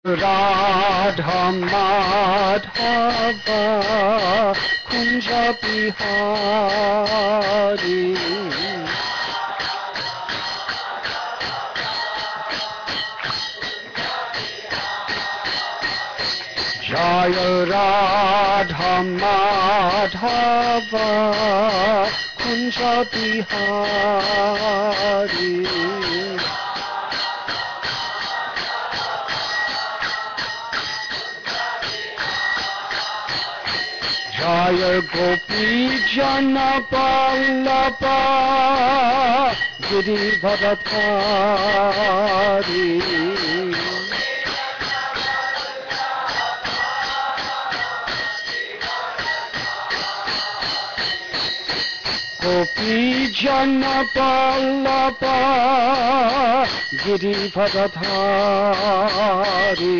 राधा माधव कुंज बिहारी जय राधा माधव कुंज बिहारी जय गोपी जन वल्लभ गिरिवरधारी गोपी जन वल्लभ गिरिवरधारी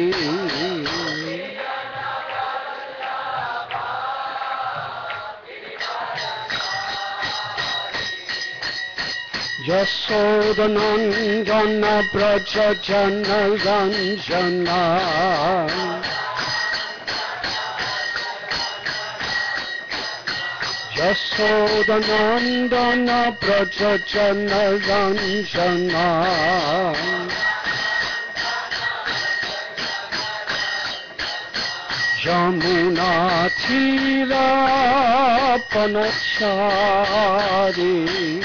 यशोदनंदन ब्रज जन रंजना यशोदनंदन ब्रज जन रंजना यमुना तीरापनचारी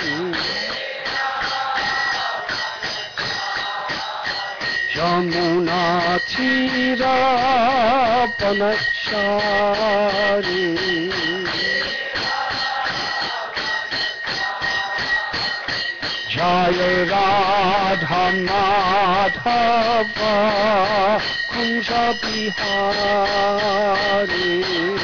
यमुना तीरापनचारी जय राधा माधव कुंज बिहारी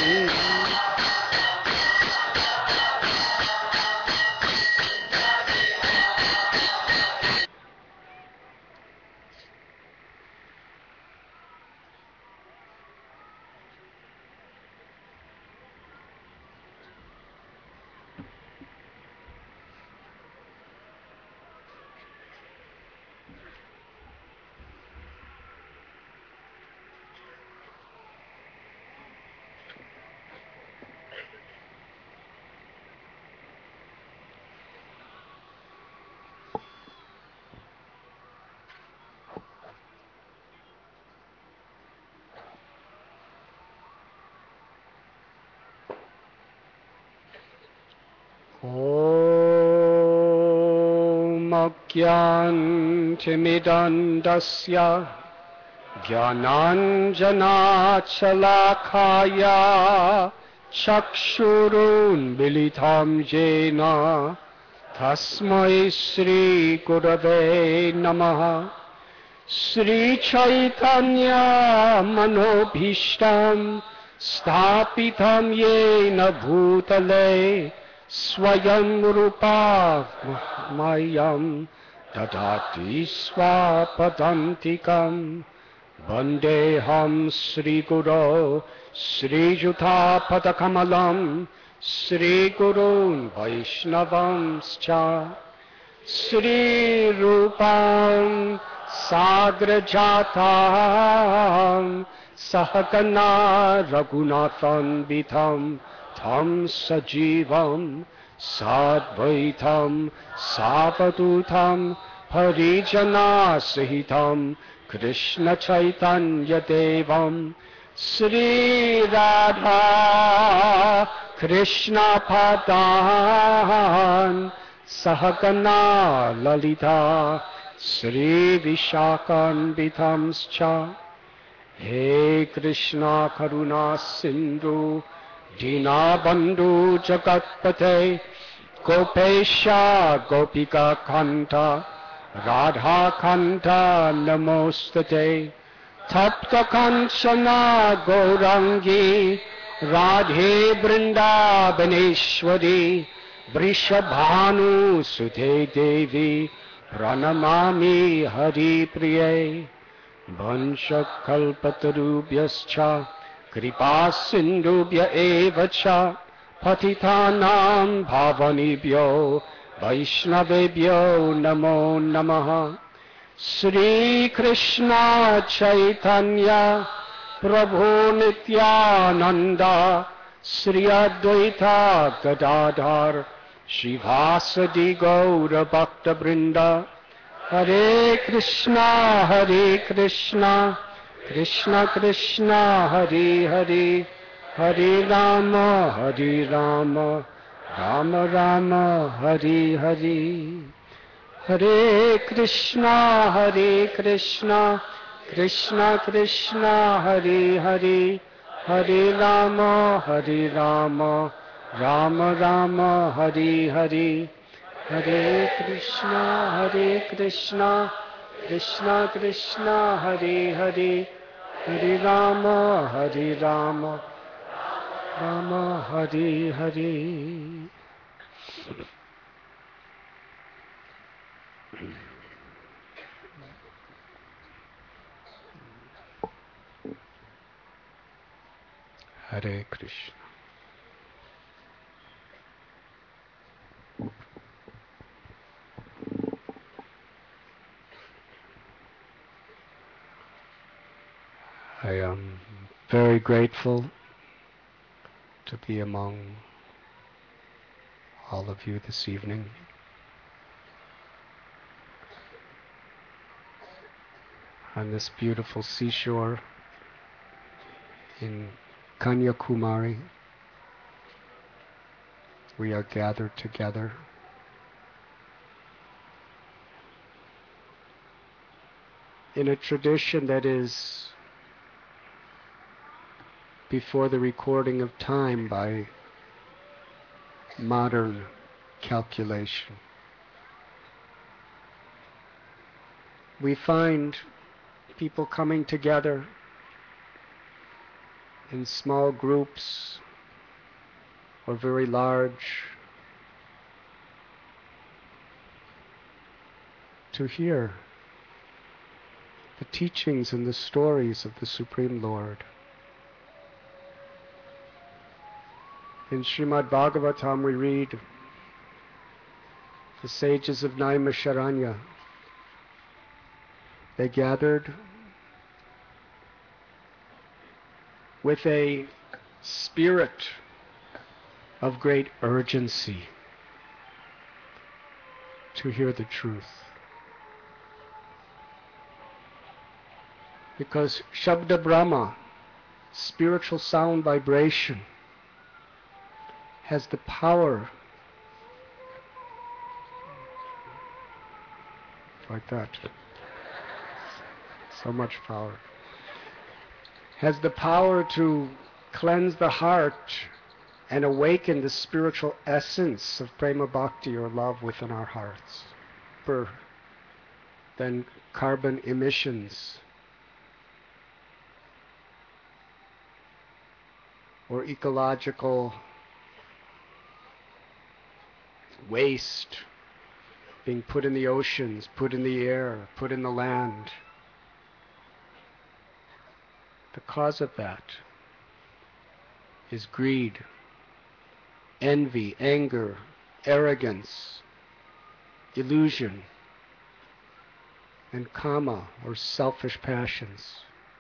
ज्ञानतिमिरन्धस्य ज्ञानाञ्जनाशलाखाया चक्षुरुन्मीलितं येन तस्मै श्रीगुरवे नमः। श्रीचैतन्यमनोभीष्टं स्थापितं येन भूतले स्वयं रूपा मह्यं ददाति स्वापदान्तिकं। वन्देऽहं श्रीगुरो श्रीयुतापदकमलं श्रीगुरून् वैष्णवंश्च। श्रीरूपां साग्रजातां सहगना रघुनाथान्वितं तं सजीवं साद्वैतं सावधूतं हरिजनासहितं कृष्णचैतन्यदेवं श्रीराधा कृष्णपदान् सहगना ललिता श्रीविशाखान्वितंश्च। हे कृष्णा करुणा सिन्धु दीनबन्धु जगत्पते गोपेश गोपिका कान्त राधा कान्त नमोस्तुते। तप्त कांचना गौरांगी राधे वृंदावनेश्वरी वृषभानुसुते देवी प्रणमामि हरिप्रिये। वंशकल्पतरुभ्यश्च कृपा सिन्धुभ्य एव च पतितानां पावनेभ्यो वैष्णवेभ्यो नमो नमः। Sri Krishna Chaitanya Prabhu Nityananda Sri Advaita Gadadhar Shivasadi Gaura Bhakta Brinda Hare Krishna Krishna Krishna Hare Hare Hare Rama Rama Rama Hare Hare Hare Krishna Krishna Krishna Hare Hare Hare Rama Rama Rama Hare Hare Hare Krishna Krishna Krishna Hare Hare Hare Rama Rama Hare Hare. Hare Krishna. I am very grateful to be among all of you this evening. On this beautiful seashore in Kanyakumari, we are gathered together in a tradition that is before the recording of time by modern calculation. We find people coming together in small groups or very large to hear the teachings and the stories of the Supreme Lord. In Srimad Bhagavatam we read the sages of Naimisharanya. They gathered with a spirit of great urgency to hear the truth. Because Shabda Brahma, spiritual sound vibration, has the power, like that, so much power, has the power to cleanse the heart and awaken the spiritual essence of prema bhakti or love within our hearts, than carbon emissions or ecological waste being put in the oceans, put in the air, put in the land. The cause of that is greed, envy, anger, arrogance, illusion, and kama, or selfish passions.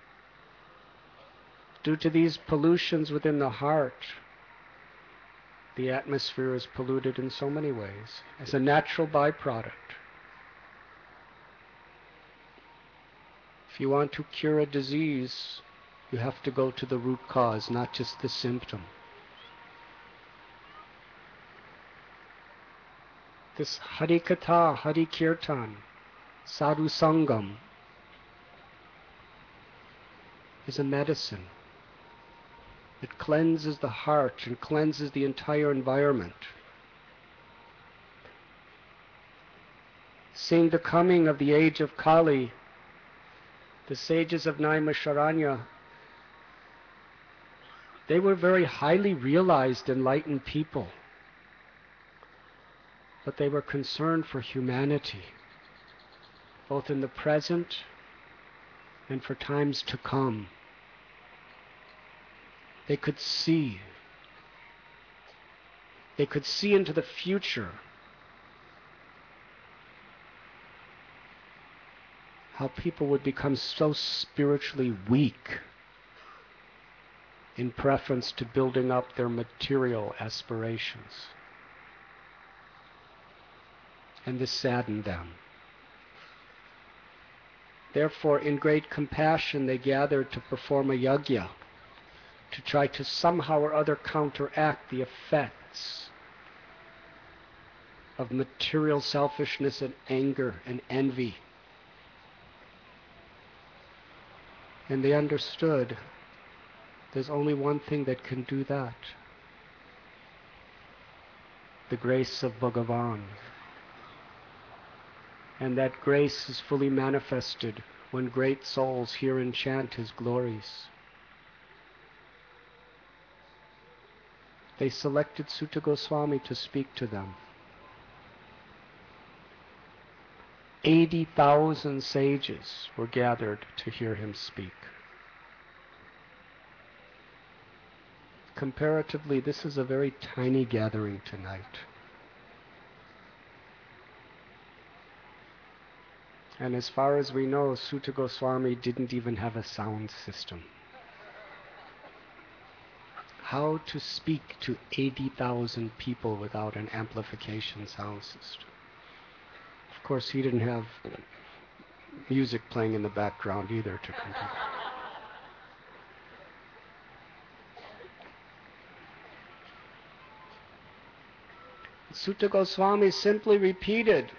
Due to these pollutions within the heart, the atmosphere is polluted in so many ways as a natural byproduct. If you want to cure a disease, you have to go to the root cause, not just the symptom. This Harikatha, Harikirtan, Sadhu Sangam is a medicine. It cleanses the heart and cleanses the entire environment. Seeing the coming of the age of Kali, the sages of Naimisharanya, they were very highly realized, enlightened people. But they were concerned for humanity, both in the present and for times to come. They could see. They could see into the future. how people would become so spiritually weak in preference to building up their material aspirations. And this saddened them. Therefore, in great compassion, they gathered to perform a yajna, to try to somehow or other counteract the effects of material selfishness and anger and envy. And they understood there's only one thing that can do that: the grace of Bhagavan. And that grace is fully manifested when great souls hear and chant His glories. They selected Sutta Goswami to speak to them. 80,000 sages were gathered to hear him speak. Comparatively, this is a very tiny gathering tonight. And as far as we know, Sutta Goswami didn't even have a sound system. How to speak to 80,000 people without an amplification sound system? Of course, he didn't have music playing in the background either to continue. Sutta Goswami simply repeated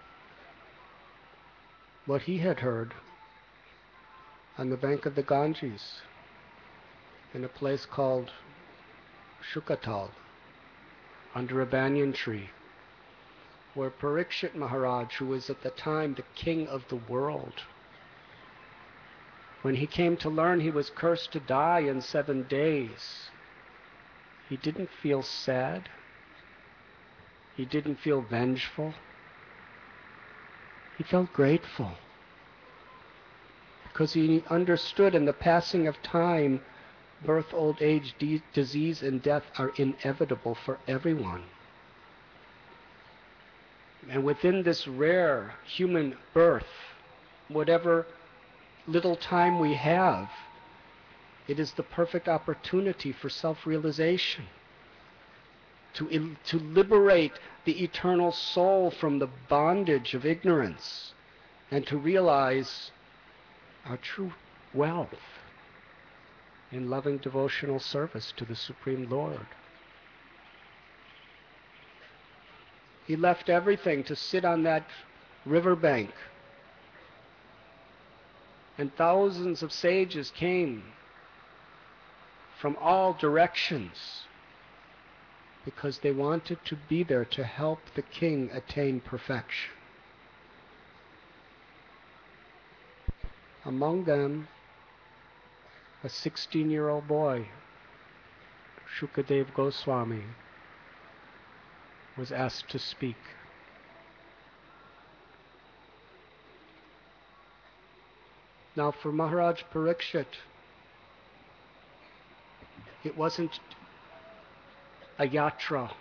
what he had heard on the bank of the Ganges in a place called Shukatal, under a banyan tree, where Parikshit Maharaj, who was at the time the king of the world, when he came to learn he was cursed to die in 7 days, he didn't feel sad, he didn't feel vengeful, he felt grateful, because he understood in the passing of time, birth, old age, disease, and death are inevitable for everyone. And within this rare human birth, whatever little time we have, it is the perfect opportunity for self-realization, to liberate the eternal soul from the bondage of ignorance, and to realize our true wealth in loving devotional service to the Supreme Lord. He left everything to sit on that riverbank, and thousands of sages came from all directions because they wanted to be there to help the king attain perfection. Among them, a 16-year-old boy, Shukadev Goswami, was asked to speak. Now, for Maharaj Parikshit, it wasn't a yatra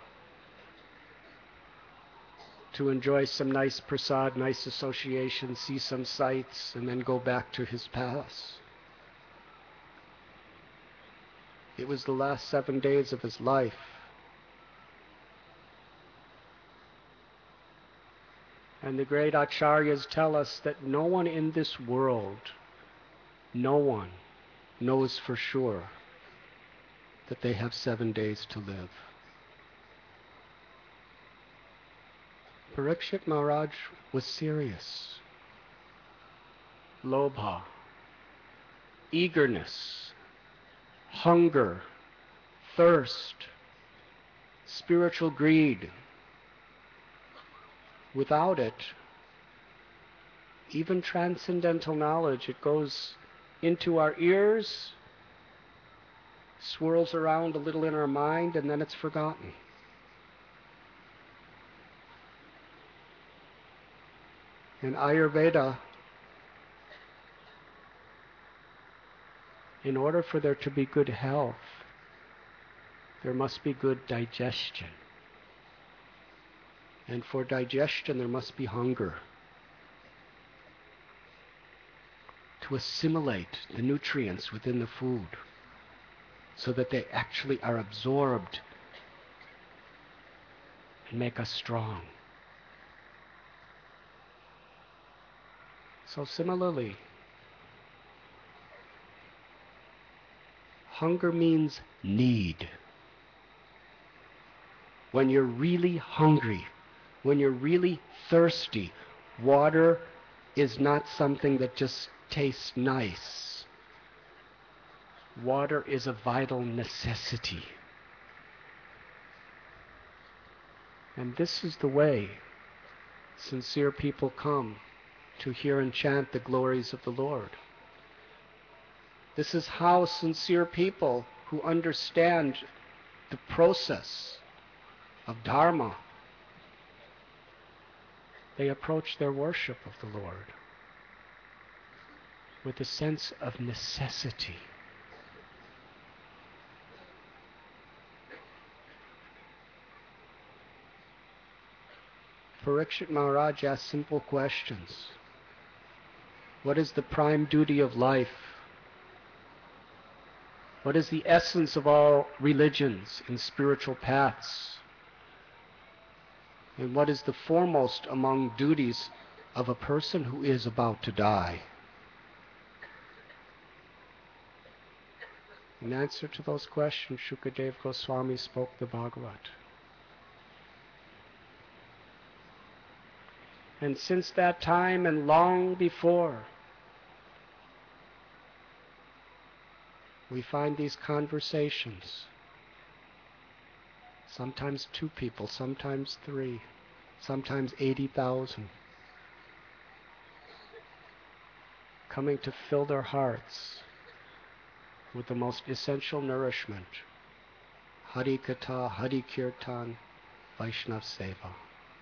to enjoy some nice prasad, nice association, see some sights, and then go back to his palace. It was the last 7 days of his life. And the great acharyas tell us that no one in this world, no one knows for sure that they have 7 days to live. Parikshit Maharaj was serious. Lobha, eagerness, hunger, thirst, spiritual greed. Without it, even transcendental knowledge, it goes into our ears, swirls around a little in our mind, and then it's forgotten. In Ayurveda, in order for there to be good health, there must be good digestion. And for digestion, there must be hunger. to assimilate the nutrients within the food so that they actually are absorbed and make us strong. So similarly, hunger means need. When you're really hungry, when you're really thirsty, water is not something that just tastes nice. Water is a vital necessity. And this is the way sincere people come to hear and chant the glories of the Lord. This is how sincere people who understand the process of Dharma, they approach their worship of the Lord with a sense of necessity. Parikshit Maharaj asked simple questions. What is the prime duty of life? What is the essence of all religions and spiritual paths? And what is the foremost among duties of a person who is about to die? In answer to those questions, Shukadeva Goswami spoke the Bhagavad. And since that time and long before, we find these conversations, sometimes 2 people, sometimes 3, sometimes 80,000, coming to fill their hearts with the most essential nourishment, Hari Katha, Hari Kirtan, Vaishnav Seva.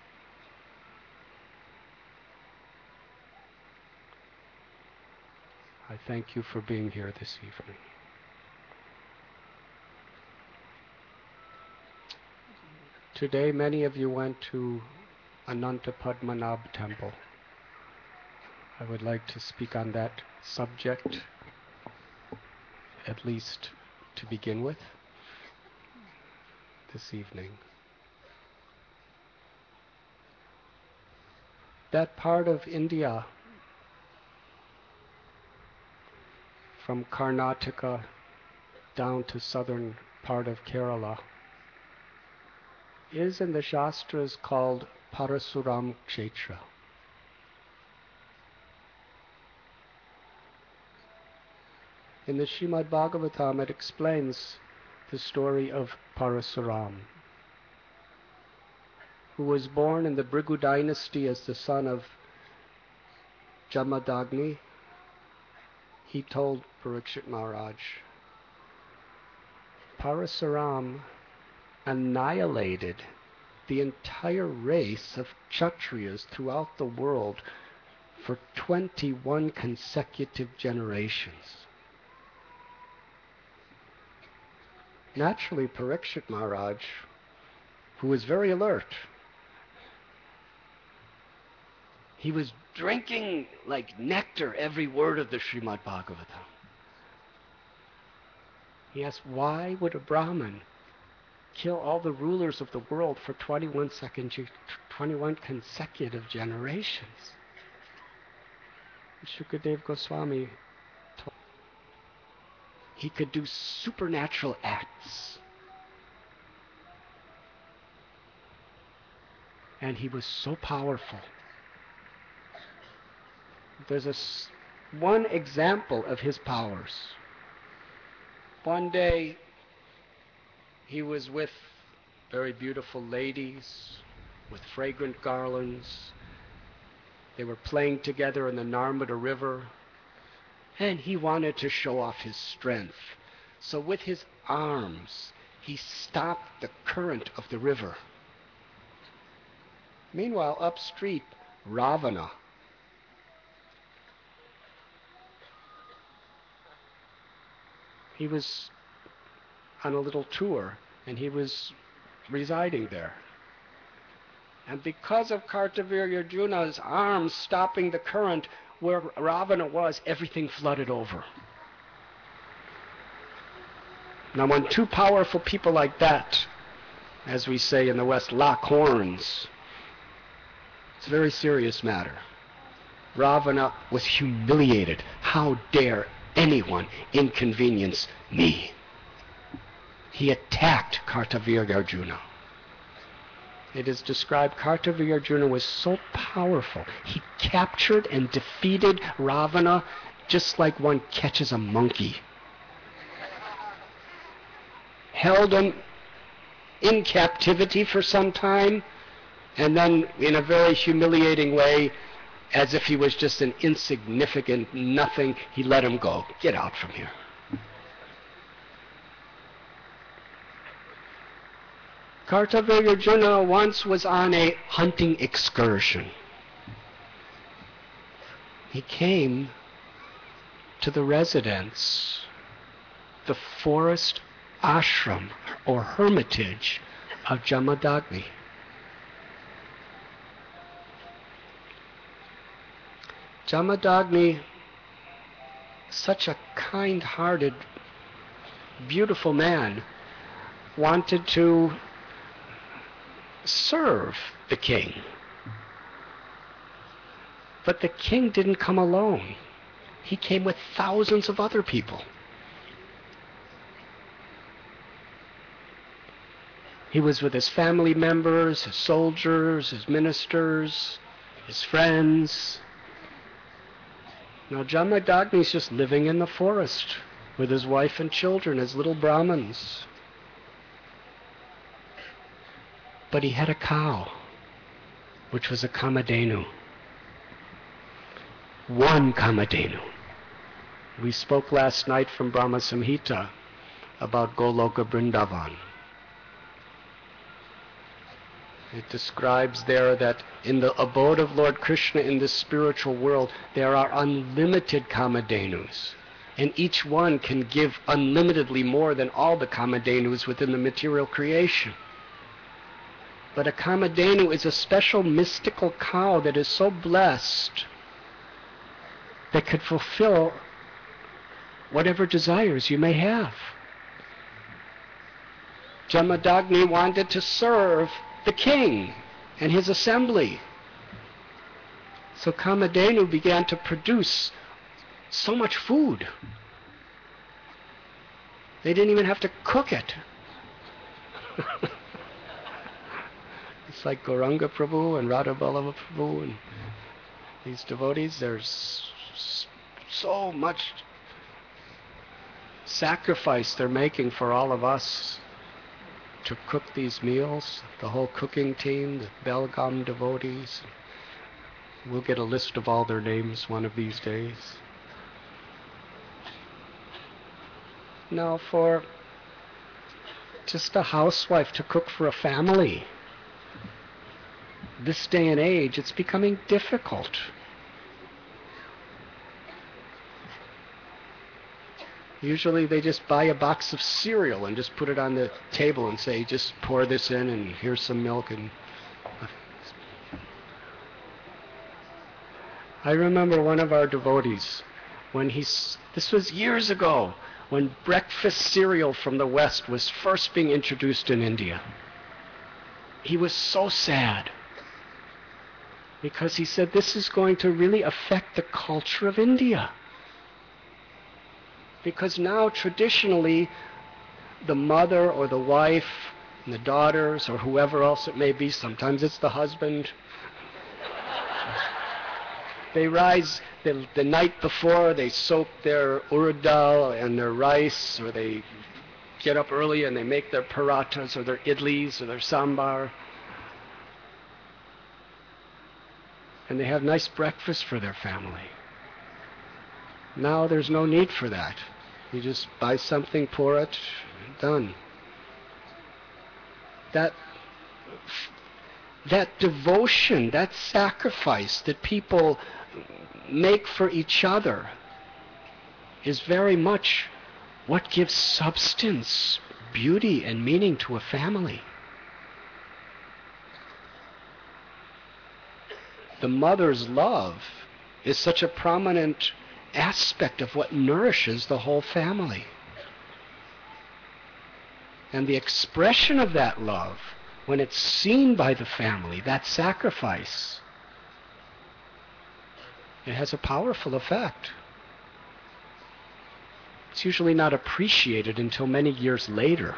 I thank you for being here this evening. Today, many of you went to Ananta Padmanabh Temple. I would like to speak on that subject, at least to begin with, this evening. That part of India, from Karnataka down to southern part of Kerala, is in the Shastras called Parasuram Kshetra. In the Srimad Bhagavatam, it explains the story of Parasuram, who was born in the Bhrigu dynasty as the son of Jamadagni. He told Parikshit Maharaj, Parasuram annihilated the entire race of Kshatriyas throughout the world for 21 consecutive generations. Naturally, Parikshit Maharaj, who was very alert, he was drinking like nectar every word of the Srimad Bhagavatam. He asked, why would a Brahmin kill all the rulers of the world for 21 consecutive generations? Shukadeva Goswami told he could do supernatural acts. And he was so powerful. There's one example of his powers. One day, he was with very beautiful ladies with fragrant garlands. They were playing together in the Narmada River, and he wanted to show off his strength. So with his arms, he stopped the current of the river. Meanwhile, upstream, Ravana, he was on a little tour, and he was residing there. And because of Kartavirya Arjuna's arms stopping the current, where Ravana was, everything flooded over. Now when two powerful people like that, as we say in the West, lock horns, it's a very serious matter. Ravana was humiliated. How dare anyone inconvenience me? He attacked Kartavirya-Arjuna. It is described Kartavirya-Arjuna was so powerful. He captured and defeated Ravana just like one catches a monkey. Held him in captivity for some time, and then in a very humiliating way, as if he was just an insignificant nothing, he let him go. Get out from here. Kartavirya-Arjuna once was on a hunting excursion. He came to the residence, the forest ashram or hermitage of Jamadagni. Jamadagni, such a kind-hearted, beautiful man, wanted to serve the king. But the king didn't come alone. He came with thousands of other people. He was with his family members, his soldiers, his ministers, his friends. Now Jamadagni's just living in the forest with his wife and children as little Brahmins. But he had a cow, which was a Kamadhenu. One Kamadhenu. We spoke last night from Brahma Samhita about Goloka Vrindavan. It describes there that in the abode of Lord Krishna in this spiritual world, there are unlimited Kamadhenus, and each one can give unlimitedly more than all the Kamadhenus within the material creation. But a Kamadhenu is a special mystical cow that is so blessed that could fulfill whatever desires you may have. Jamadagni wanted to serve the king and his assembly. So Kamadhenu began to produce so much food. They didn't even have to cook it. It's like Gauranga Prabhu and Radha Vallabha Prabhu and these devotees. There's so much sacrifice they're making for all of us to cook these meals. The whole cooking team, the Belgaum devotees. We'll get a list of all their names one of these days. Now for just a housewife to cook for a family, this day and age, it's becoming difficult. Usually they just buy a box of cereal and just put it on the table and say, just pour this in and here's some milk. And I remember one of our devotees, this was years ago, when breakfast cereal from the West was first being introduced in India. He was so sad because he said this is going to really affect the culture of India. Because now traditionally the mother or the wife and the daughters or whoever else it may be, sometimes it's the husband, they rise the night before, they soak their urad dal and their rice, or they get up early and they make their parathas or their idlis or their sambar. And they have nice breakfast for their family. Now there's no need for that. You just buy something, pour it, done. That devotion, that sacrifice that people make for each other is very much what gives substance, beauty, and meaning to a family. The mother's love is such a prominent aspect of what nourishes the whole family. And the expression of that love, when it's seen by the family, that sacrifice, it has a powerful effect. It's usually not appreciated until many years later.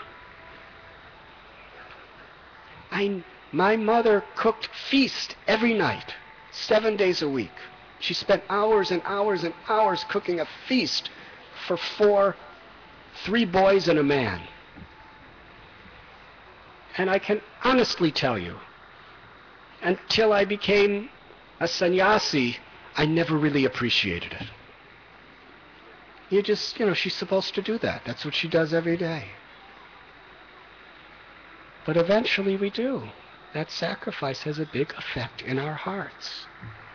My mother cooked feast every night, 7 days a week. She spent hours and hours and hours cooking a feast for 3 boys and a man. And I can honestly tell you, until I became a sannyasi, I never really appreciated it. She's supposed to do that. That's what she does every day. But eventually we do. That sacrifice has a big effect in our hearts.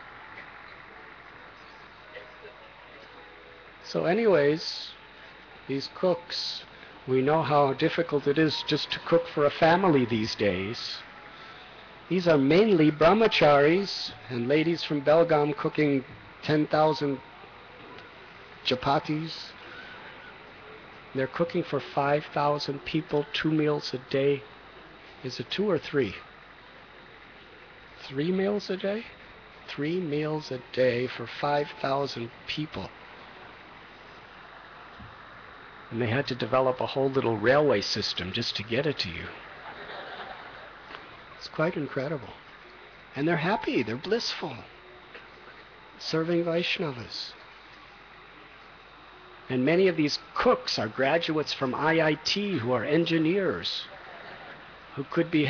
So anyways, these cooks, we know how difficult it is just to cook for a family these days. These are mainly brahmacharis and ladies from Belgaum cooking 10,000 chapatis. They're cooking for 5,000 people, 2 meals a day. Is it 2 or 3? 3 meals a day? 3 meals a day for 5,000 people. And they had to develop a whole little railway system just to get it to you. It's quite incredible. And they're happy, they're blissful, serving Vaishnavas. And many of these cooks are graduates from IIT who are engineers, who could be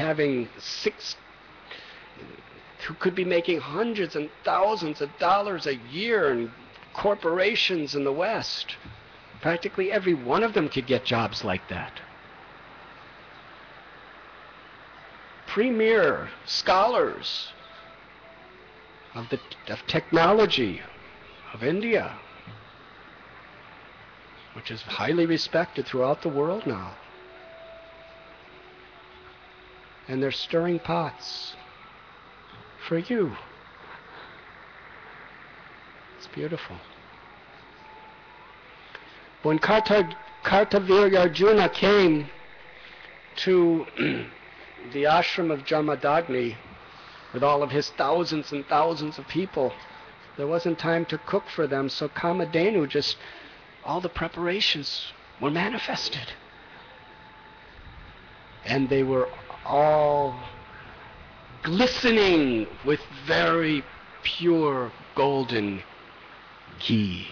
making hundreds and thousands of dollars a year in corporations in the West. Practically every one of them could get jobs like that. Premier scholars of technology of India, which is highly respected throughout the world now. And they're stirring pots for you. It's beautiful. When Kartavirya Arjuna came to the ashram of Jamadagni with all of his thousands and thousands of people, there wasn't time to cook for them, so Kamadhenu all the preparations were manifested. And they were all glistening with very pure golden ghee.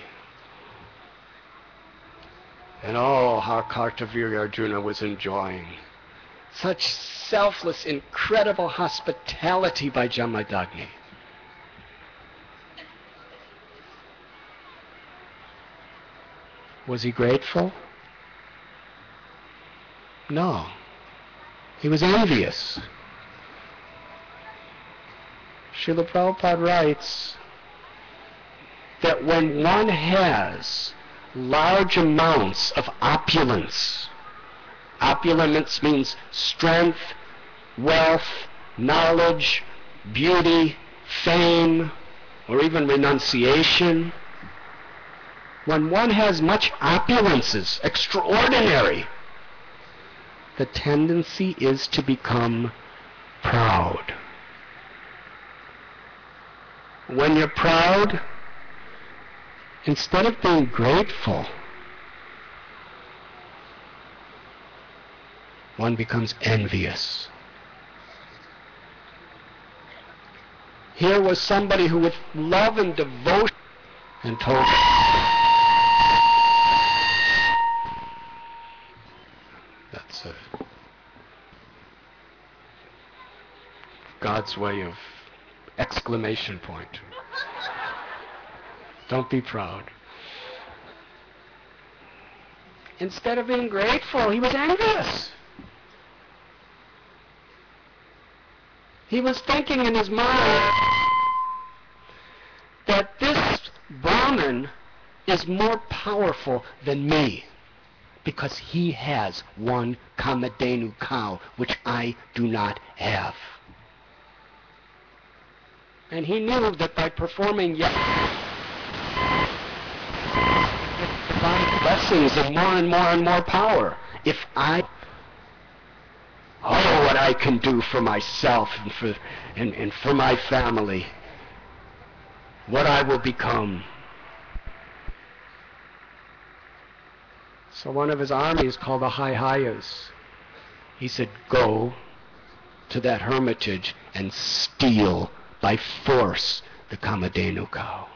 And how Kartavirya Arjuna was enjoying such selfless, incredible hospitality by Jamadagni. Was he grateful? No. He was envious. Srila Prabhupada writes that when one has large amounts of opulence means strength, wealth, knowledge, beauty, fame, or even renunciation. When one has much opulences, extraordinary, the tendency is to become proud. When you're proud, instead of being grateful, one becomes envious. Here was somebody who with love and devotion and told that's God's way of exclamation point. Don't be proud. Instead of being grateful, he was envious. He was thinking in his mind that this Brahmin is more powerful than me because he has one Kamadhenu cow, which I do not have. And he knew that by performing divine blessings and more power, what I can do for myself and for my family, what I will become. So one of his armies, called the Haihayas, he said, go to that hermitage and steal by force the Kamadhenu cow.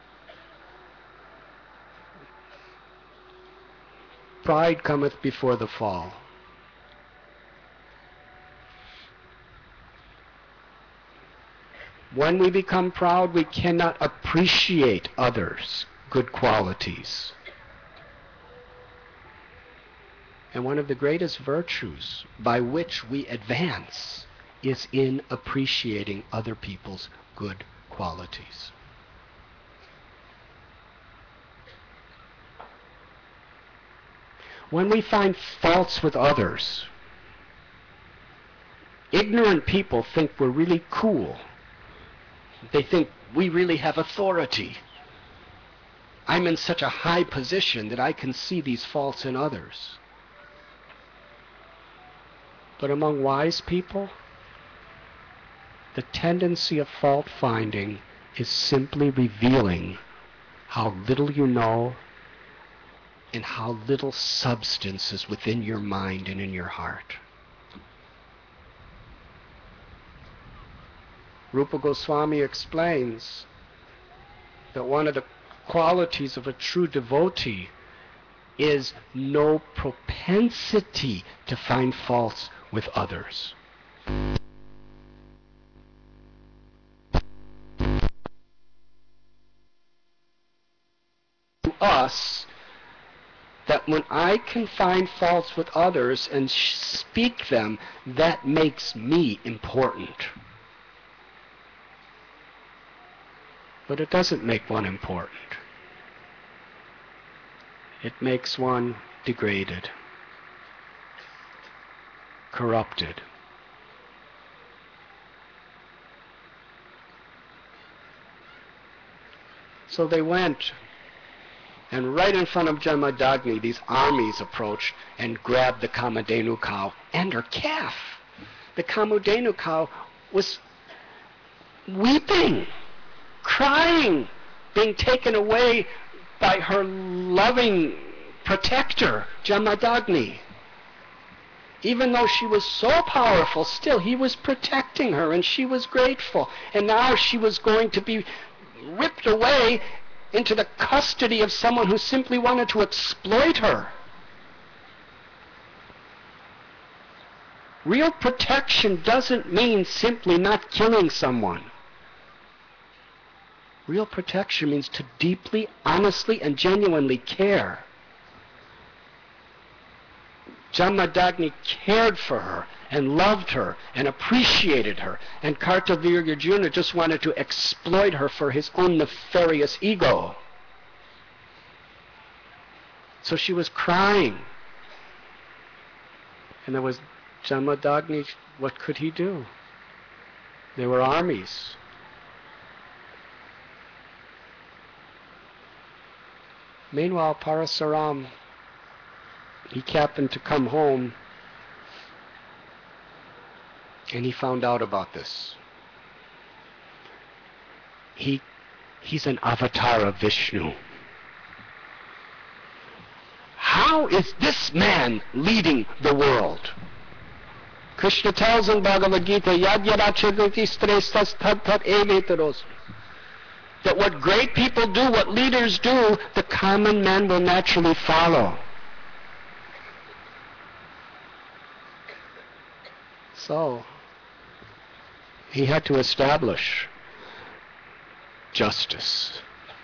Pride cometh before the fall. When we become proud, we cannot appreciate others' good qualities. And one of the greatest virtues by which we advance is in appreciating other people's good qualities. When we find faults with others, ignorant people think we're really cool. They think we really have authority. I'm in such a high position that I can see these faults in others. But among wise people, the tendency of fault finding is simply revealing how little you know and how little substance is within your mind and in your heart. Rupa Goswami explains that one of the qualities of a true devotee is no propensity to find faults with others. To us, that when I can find faults with others and speak them, that makes me important. But it doesn't make one important. It makes one degraded, corrupted. So they went, and right in front of Jamadagni, these armies approached and grabbed the Kamadhenu cow and her calf. The Kamadhenu cow was weeping, crying, being taken away by her loving protector, Jamadagni. Even though she was so powerful, still he was protecting her, and she was grateful. And now she was going to be ripped away into the custody of someone who simply wanted to exploit her. Real protection doesn't mean simply not killing someone. Real protection means to deeply, honestly, and genuinely care. Jamadagni cared for her and loved her and appreciated her, and Kartavirya just wanted to exploit her for his own nefarious ego. So she was crying. And there was Jamadagni. What could he do? There were armies. Meanwhile, Parasaram, he happened to come home, and he found out about this. He's an avatar of Vishnu. How is this man leading the world? Krishna tells in Bhagavad Gita, that what great people do, what leaders do, the common man will naturally follow. So, he had to establish justice.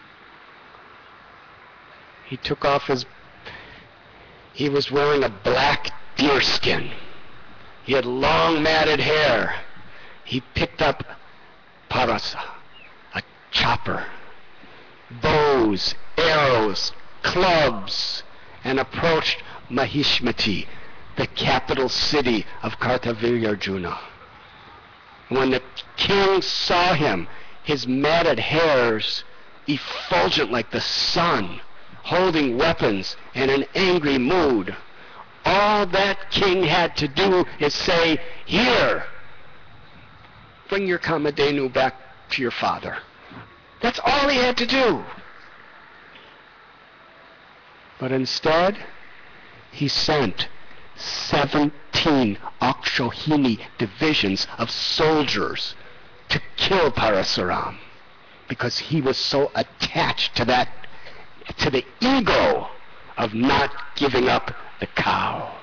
He took off he was wearing a black deerskin. He had long matted hair. He picked up parasa, a chopper, bows, arrows, clubs, and approached Mahishmati, the capital city of Kartavirya Arjuna. When the king saw him, his matted hairs effulgent like the sun, holding weapons in an angry mood. All that king had to do is say, "Here, bring your Kamadhenu back to your father." That's all he had to do. But instead, he sent 17 Akshohini divisions of soldiers to kill Parasuram, because he was so attached to the ego of not giving up the cow.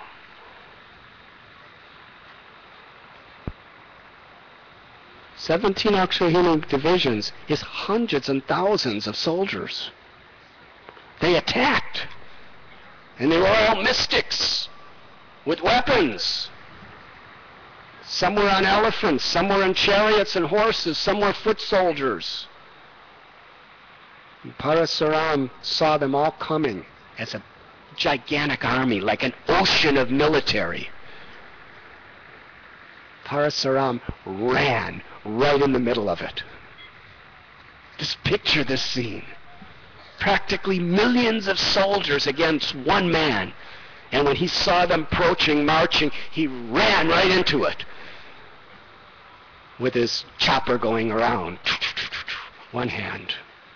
"17 Akshohini divisions is hundreds and thousands of soldiers. They attacked, and they were all mystics with weapons. Some were on elephants, some were on chariots and horses, some were foot soldiers. And Parasuram saw them all coming as a gigantic army, like an ocean of military. Parasuram ran right in the middle of it. Just picture this scene. Practically millions of soldiers against one man. And when he saw them approaching, marching, he ran right into it with his chopper going around. One hand.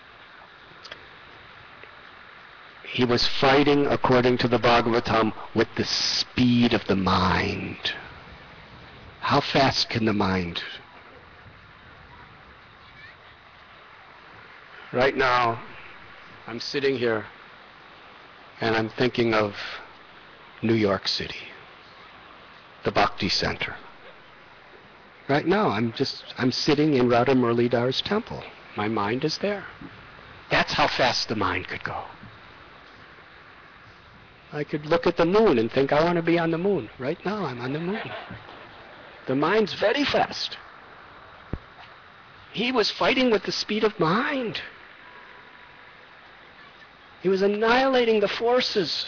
He was fighting, according to the Bhagavatam, with the speed of the mind. How fast can the mind? Right now, I'm sitting here and I'm thinking of New York City, the Bhakti Center. Right now, I'm sitting in Radha Muralidar's temple. My mind is there. That's how fast the mind could go. I could look at the moon and think, I want to be on the moon. Right now, I'm on the moon. The mind's very fast. He was fighting with the speed of mind. He was annihilating the forces.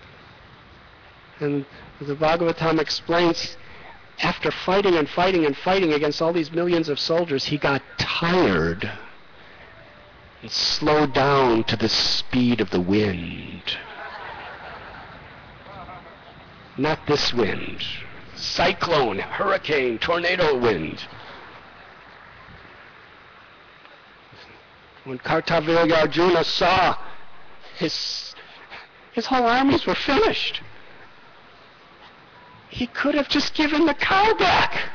And the Bhagavatam explains, after fighting and fighting and fighting against all these millions of soldiers, he got tired and slowed down to the speed of the wind. Not this wind. Cyclone, hurricane, tornado wind. When Kartavirya Arjuna saw his whole armies were finished, he could have just given the cow back.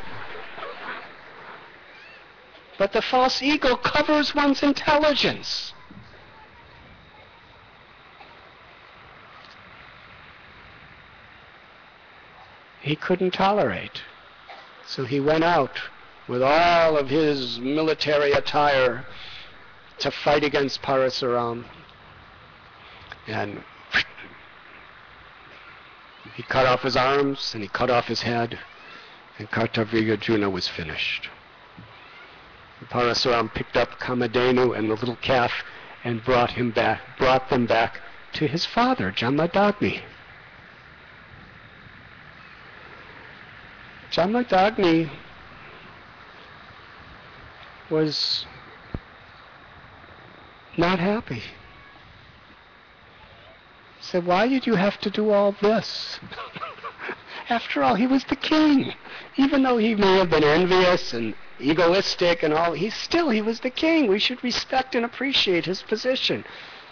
But the false ego covers one's intelligence. He couldn't tolerate. So he went out with all of his military attire to fight against Parasuram. And he cut off his arms and he cut off his head, and Kartavirya Arjuna was finished. And Parasuram picked up Kamadhenu and the little calf and brought them back to his father, Jamadagni. Jamadagni was not happy. He said, "Why did you have to do all this?" After all, he was the king. Even though he may have been envious and egoistic and all, he was the king. We should respect and appreciate his position.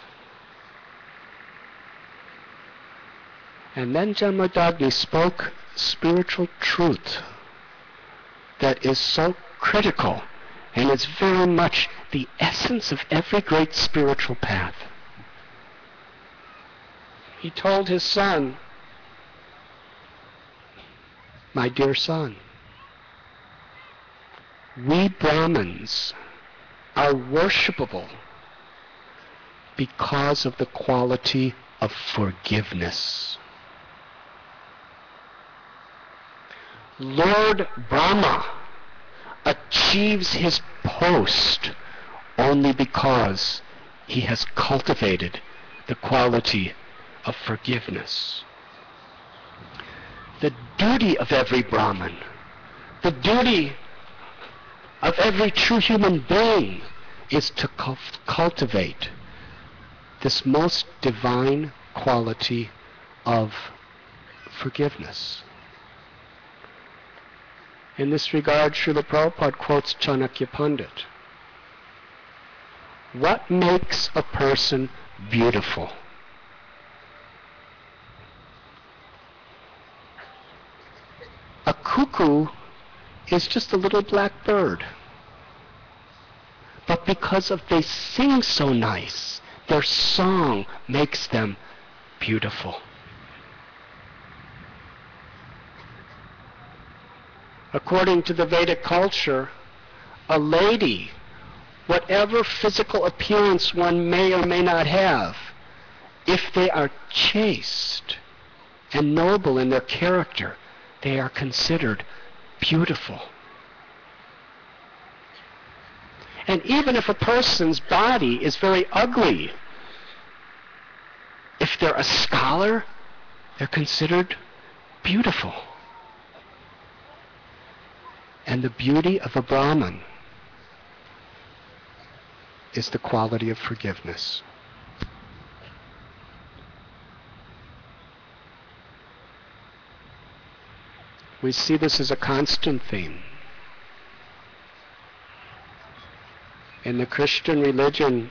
And then Jamadagni spoke spiritual truth that is so critical and is very much the essence of every great spiritual path. He told his son, "My dear son, we Brahmins are worshipable because of the quality of forgiveness. Lord Brahma achieves his post only because he has cultivated the quality of forgiveness. The duty of every Brahmin, the duty of every true human being is to cultivate this most divine quality of forgiveness. In this regard, Srila Prabhupada quotes Chanakya Pandit. What makes a person beautiful? A cuckoo is just a little black bird. But because they sing so nice, their song makes them beautiful. According to the Vedic culture, a lady, whatever physical appearance one may or may not have, if they are chaste and noble in their character, they are considered beautiful. And even if a person's body is very ugly, if they're a scholar, they're considered beautiful. And the beauty of a Brahman is the quality of forgiveness. We see this as a constant theme. In the Christian religion,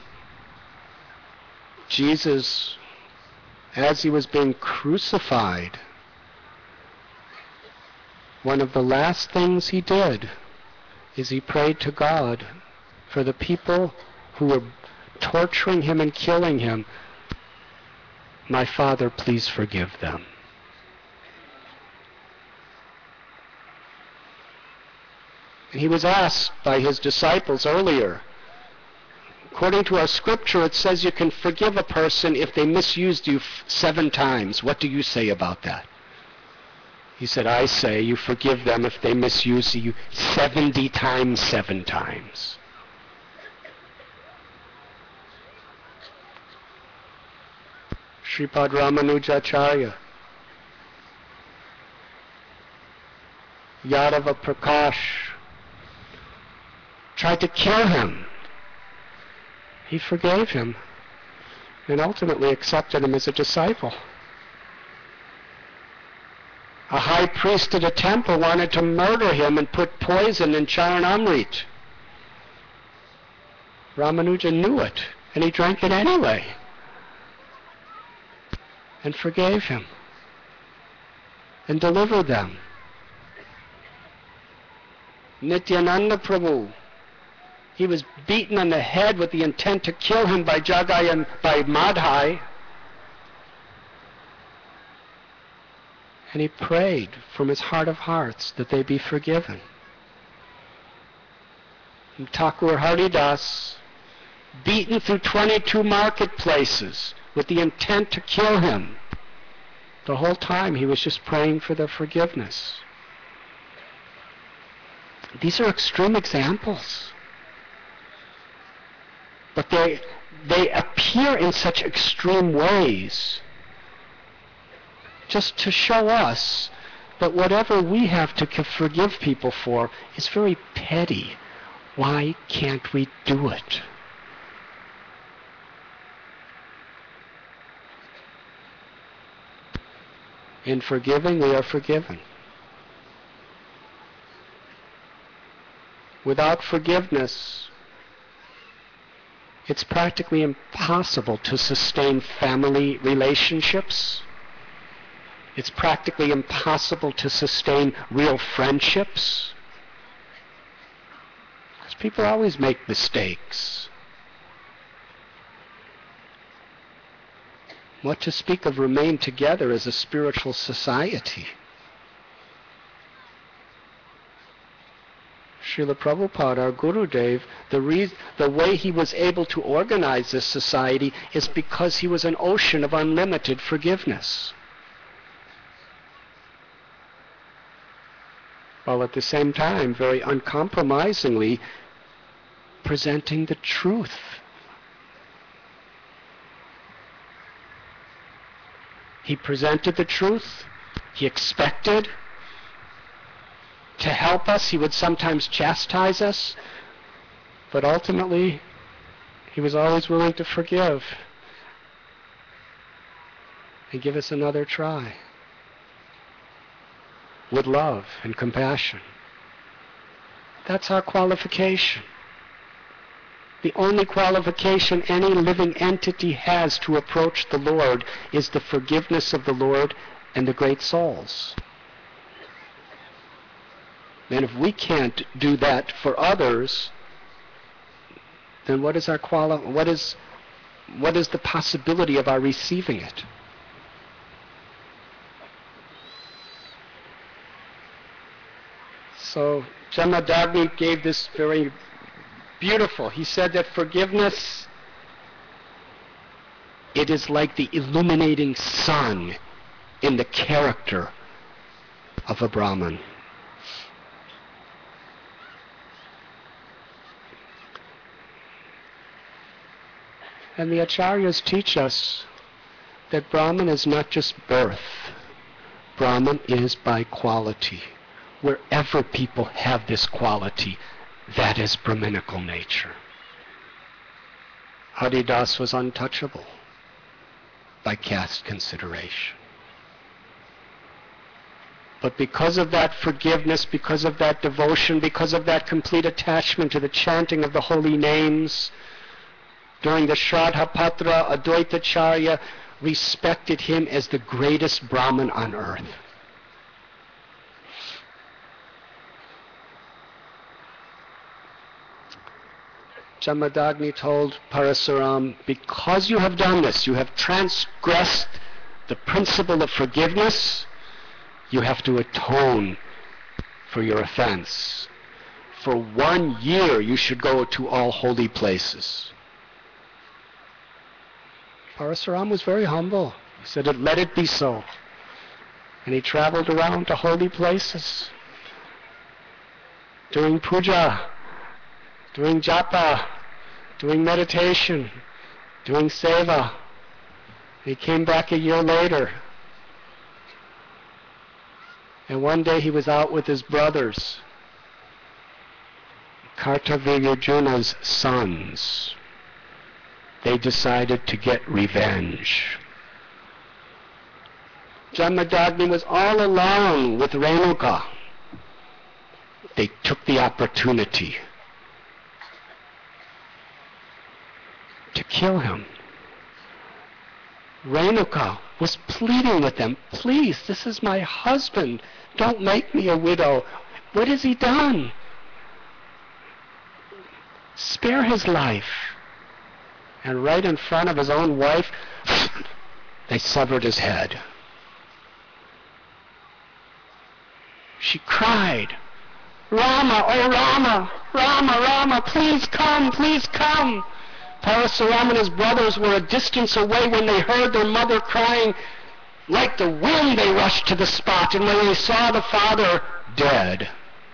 Jesus, as he was being crucified, one of the last things he did is he prayed to God for the people who were torturing him and killing him. My Father, please forgive them. And he was asked by his disciples earlier, according to our scripture, it says you can forgive a person if they misused you 7 times. What do you say about that? He said, I say you forgive them if they misuse you 70 times 7 times. Sripad Ramanujacharya, Yadava Prakash, tried to kill him. He forgave him and ultimately accepted him as a disciple. A high priest at a temple wanted to murder him and put poison in Charanamrit. Ramanuja knew it, and he drank it anyway and forgave him and delivered them. Nityananda Prabhu, he was beaten on the head with the intent to kill him by Jagai and by Madhai. And he prayed from his heart of hearts that they be forgiven. And Thakur Haridas, beaten through 22 marketplaces with the intent to kill him. The whole time he was just praying for their forgiveness. These are extreme examples. But they appear in such extreme ways just to show us that whatever we have to forgive people for is very petty. Why can't we do it? In forgiving, we are forgiven. Without forgiveness, it's practically impossible to sustain family relationships. It's practically impossible to sustain real friendships. Because people always make mistakes. What to speak of remain together as a spiritual society? Srila Prabhupada, our Gurudev, the way he was able to organize this society is because he was an ocean of unlimited forgiveness. While at the same time very uncompromisingly presenting the truth. He presented the truth. He expected to help us. He would sometimes chastise us. But ultimately, he was always willing to forgive and give us another try with love and compassion. That's our qualification. The only qualification any living entity has to approach the Lord is the forgiveness of the Lord and the great souls. And if we can't do that for others, then what is the possibility of our receiving it? So Jamadagni gave this very beautiful. He said that forgiveness, it is like the illuminating sun in the character of a Brahman. And the Acharyas teach us that Brahman is not just birth. Brahman is by quality. Wherever people have this quality, that is Brahminical nature. Haridas was untouchable by caste consideration. But because of that forgiveness, because of that devotion, because of that complete attachment to the chanting of the holy names, during the Shraddha Patra, Advaitacharya respected him as the greatest Brahman on earth. Jamadagni told Parasuram, because you have done this, you have transgressed the principle of forgiveness, you have to atone for your offense. For 1 year you should go to all holy places. Parasuram was very humble. He said, let it be so. And he traveled around to holy places, doing puja, doing japa, doing meditation, doing seva. He came back a year later. And one day he was out with his brothers, Kartaviryajuna's sons. They decided to get revenge. Jamadagni was all alone with Renuka. They took the opportunity to kill him. Renuka was pleading with them, please, this is my husband. Don't make me a widow. What has he done? Spare his life. And right in front of his own wife, they severed his head. She cried, Rama, oh Rama, Rama, Rama, please come, please come. Parasuram and his brothers were a distance away when they heard their mother crying. Like the wind they rushed to the spot, and when they saw the father dead,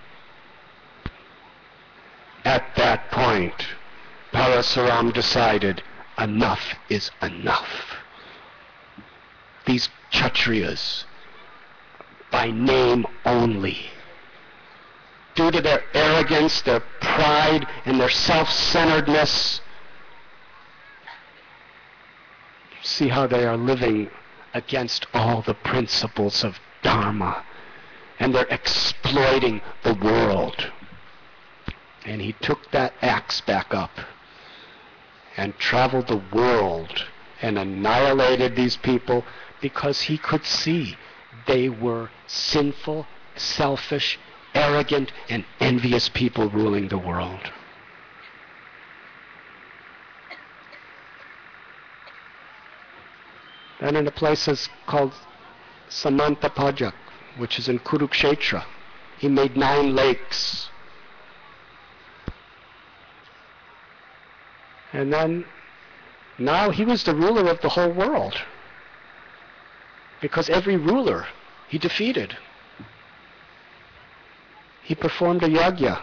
at that point, Parasuram decided, enough is enough. These Kshatriyas, by name only, due to their arrogance, their pride, and their self-centeredness, see how they are living against all the principles of Dharma, and they're exploiting the world. And he took that axe back up and traveled the world and annihilated these people because he could see they were sinful, selfish, arrogant, and envious people ruling the world. And in a place that's called Samantapajak, which is in Kurukshetra, he made 9 lakes. And then, now he was the ruler of the whole world. Because every ruler he defeated. He performed a yajna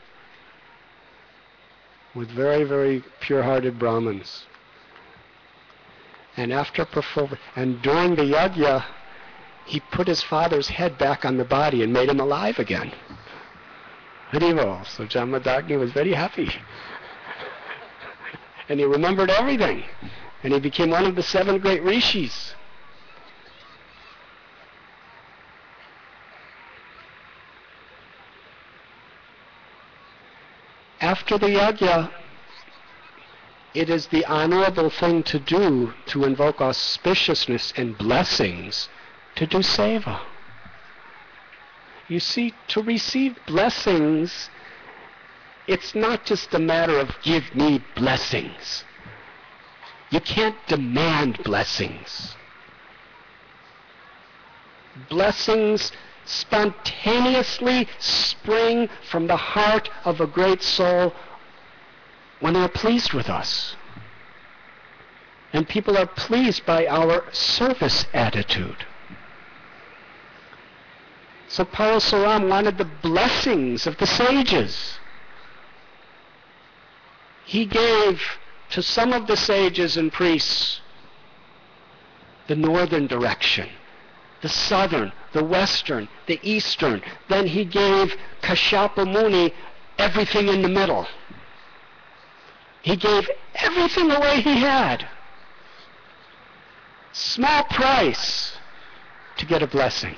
with very, very pure-hearted Brahmins. And during the yajna, he put his father's head back on the body and made him alive again. Haribol. So Jamadagni was very happy. And he remembered everything. And he became one of the 7 great rishis. After the yajna, it is the honorable thing to do to invoke auspiciousness and blessings, to do seva. You see, to receive blessings, it's not just a matter of give me blessings. You can't demand blessings. Blessings spontaneously spring from the heart of a great soul when they're pleased with us. And people are pleased by our service attitude. So Parasaram wanted the blessings of the sages. He gave to some of the sages and priests the northern direction, the southern, the western, the eastern. Then he gave Kashyapa Muni everything in the middle. He gave everything away he had. Small price to get a blessing.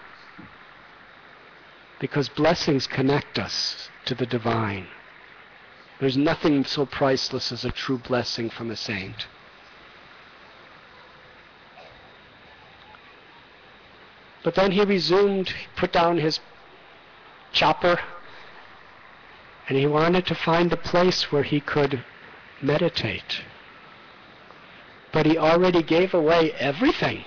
Because blessings connect us to the divine. There's nothing so priceless as a true blessing from a saint. But then he resumed, put down his chopper, and he wanted to find a place where he could meditate. But he already gave away everything.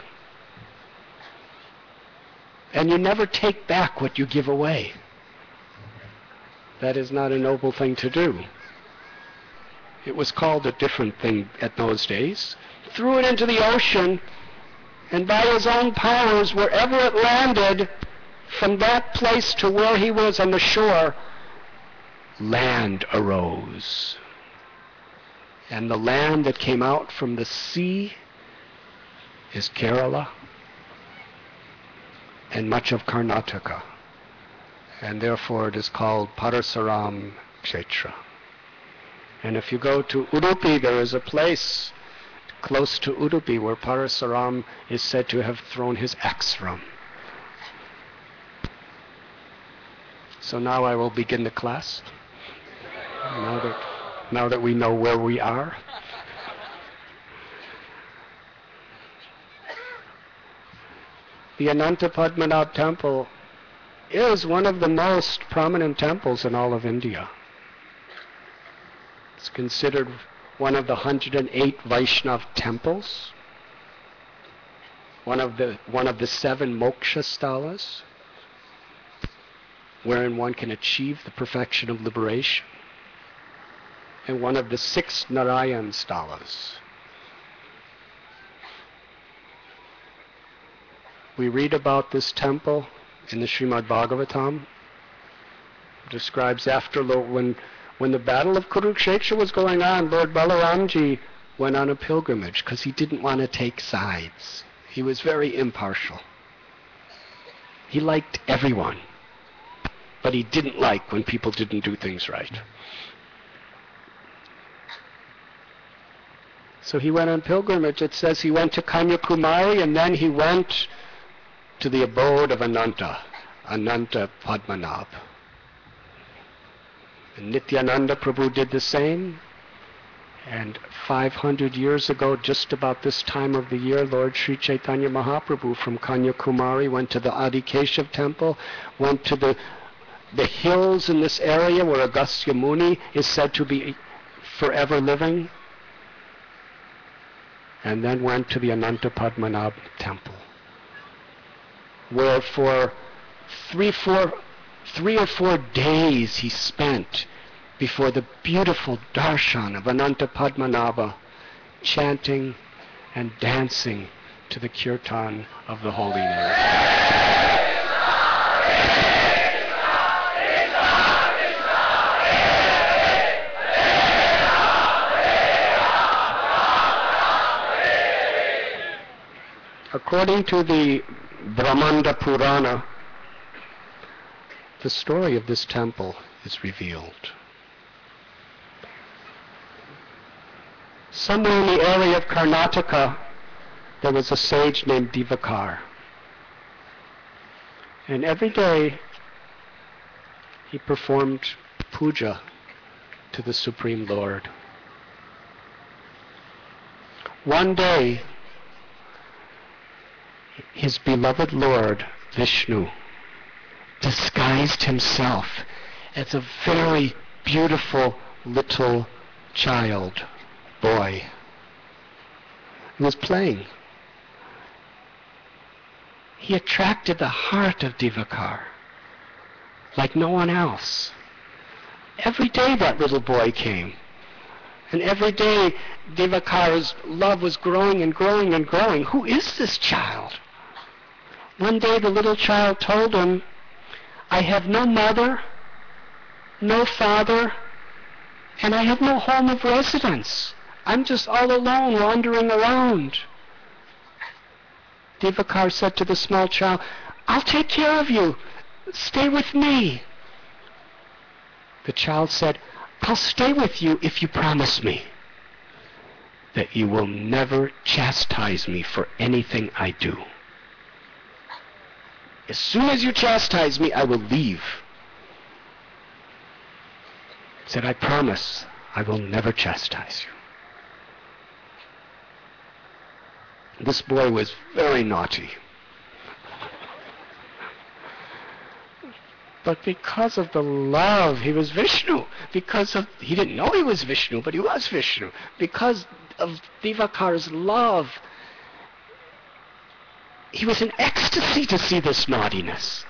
And you never take back what you give away. That is not a noble thing to do. It was called a different thing at those days. Threw it into the ocean, and by his own powers, wherever it landed, from that place to where he was on the shore, land arose. And the land that came out from the sea is Kerala and much of Karnataka. And therefore it is called Parasaram Kshetra. And if you go to Udupi, there is a place close to Udupi where Parasaram is said to have thrown his axe from. So now I will begin the class. Now that we know where we are. The Ananta Padmanabh temple is one of the most prominent temples in all of India. It's considered one of the 108 Vaishnav temples, one of the 7 moksha stalas, wherein one can achieve the perfection of liberation, and one of the 6 Narayan stalas. We read about this temple in the Srimad Bhagavatam. It describes after when the battle of Kurukshetra was going on, Lord Balaramji went on a pilgrimage because he didn't want to take sides. He was very impartial. He liked everyone, but he didn't like when people didn't do things right. So he went on pilgrimage. It says he went to Kanyakumari, and then he went to the abode of Ananta Padmanabh. And Nityananda Prabhu did the same. And 500 years ago, just about this time of the year, Lord Sri Chaitanya Mahaprabhu from Kanyakumari went to the Adi Keshav temple, went to the hills in this area where Agastya Muni is said to be forever living, and then went to the Ananta Padmanabh temple, where for 3 or 4 days he spent before the beautiful darshan of Ananta Padmanabha, chanting and dancing to the kirtan of the holy name. According to the Brahmanda Purana, the story of this temple is revealed. Somewhere in the area of Karnataka, there was a sage named Divakar. And every day, he performed puja to the Supreme Lord. One day, his beloved Lord, Vishnu, disguised himself as a very beautiful little child, boy. He was playing. He attracted the heart of Divakar like no one else. Every day that little boy came. And every day Divakar's love was growing and growing and growing. Who is this child? One day the little child told him, I have no mother, no father, and I have no home of residence. I'm just all alone wandering around. Divakar said to the small child, I'll take care of you. Stay with me. The child said, I'll stay with you if you promise me that you will never chastise me for anything I do. As soon as you chastise me, I will leave. He said, I promise I will never chastise you. This boy was very naughty. But because of the love, he was Vishnu. He didn't know he was Vishnu, but he was Vishnu. Because of Divakar's love, he was in ecstasy to see this naughtiness.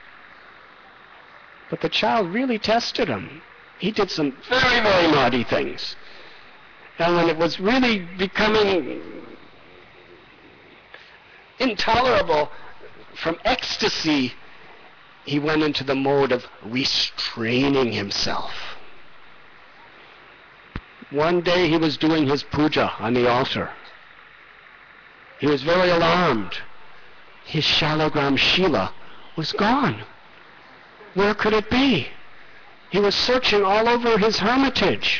But the child really tested him. He did some very, very naughty things. And when it was really becoming intolerable from ecstasy, he went into the mode of restraining himself. One day he was doing his puja on the altar. He was very alarmed. His shalagram Shila was gone. Where could it be? He was searching all over his hermitage.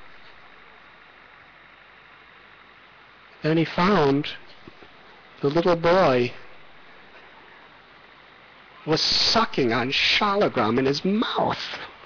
Then he found the little boy was sucking on shalagram in his mouth.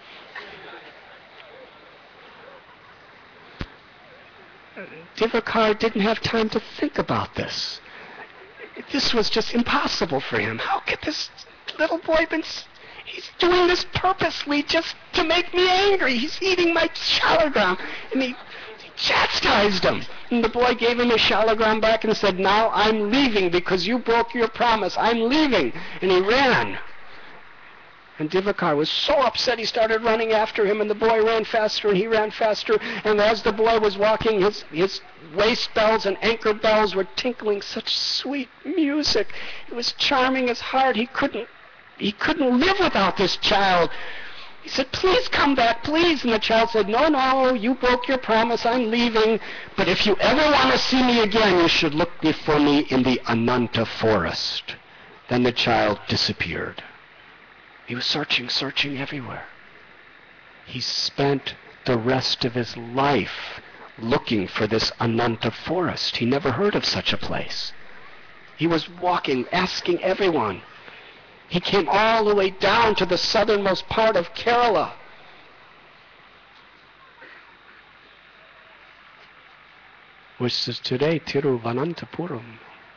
Divakar didn't have time to think about this. This was just impossible for him. How could this little boy he's doing this purposely just to make me angry. He's eating my shalagram. And he chastised him. And the boy gave him his shalagram back and said, now I'm leaving because you broke your promise. I'm leaving. And he ran. And Divakar was so upset he started running after him, and the boy ran faster and he ran faster. And as the boy was walking, his waist bells and anchor bells were tinkling such sweet music. It was charming his heart. He couldn't live without this child. He said, please come back, please. And the child said, no, you broke your promise, I'm leaving. But if you ever want to see me again, you should look for me in the Ananta forest. Then the child disappeared. He was searching everywhere. He spent the rest of his life looking for this Ananta forest. He never heard of such a place. He was walking, asking everyone. He came all the way down to the southernmost part of Kerala. Which is today Tiruvananthapuram.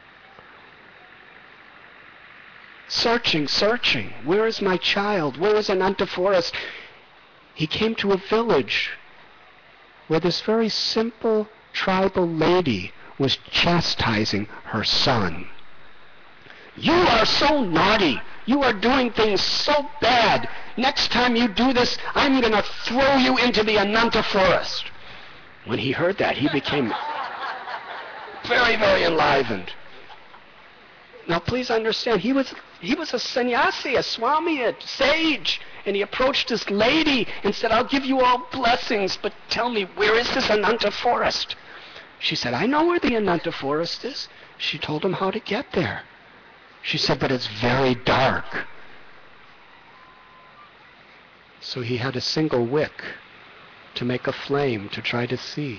Searching. Where is my child? Where is Ananta forest? He came to a village where this very simple tribal lady was chastising her son. You are so naughty. You are doing things so bad. Next time you do this, I'm going to throw you into the Ananta forest. When he heard that, he became very, very enlivened. Now please understand, he was a sannyasi, a swami, a sage, and he approached this lady and said, I'll give you all blessings, but tell me, where is this Ananta forest? She said, I know where the Ananta forest is. She told him how to get there. She said, but it's very dark. So he had a single wick to make a flame to try to see.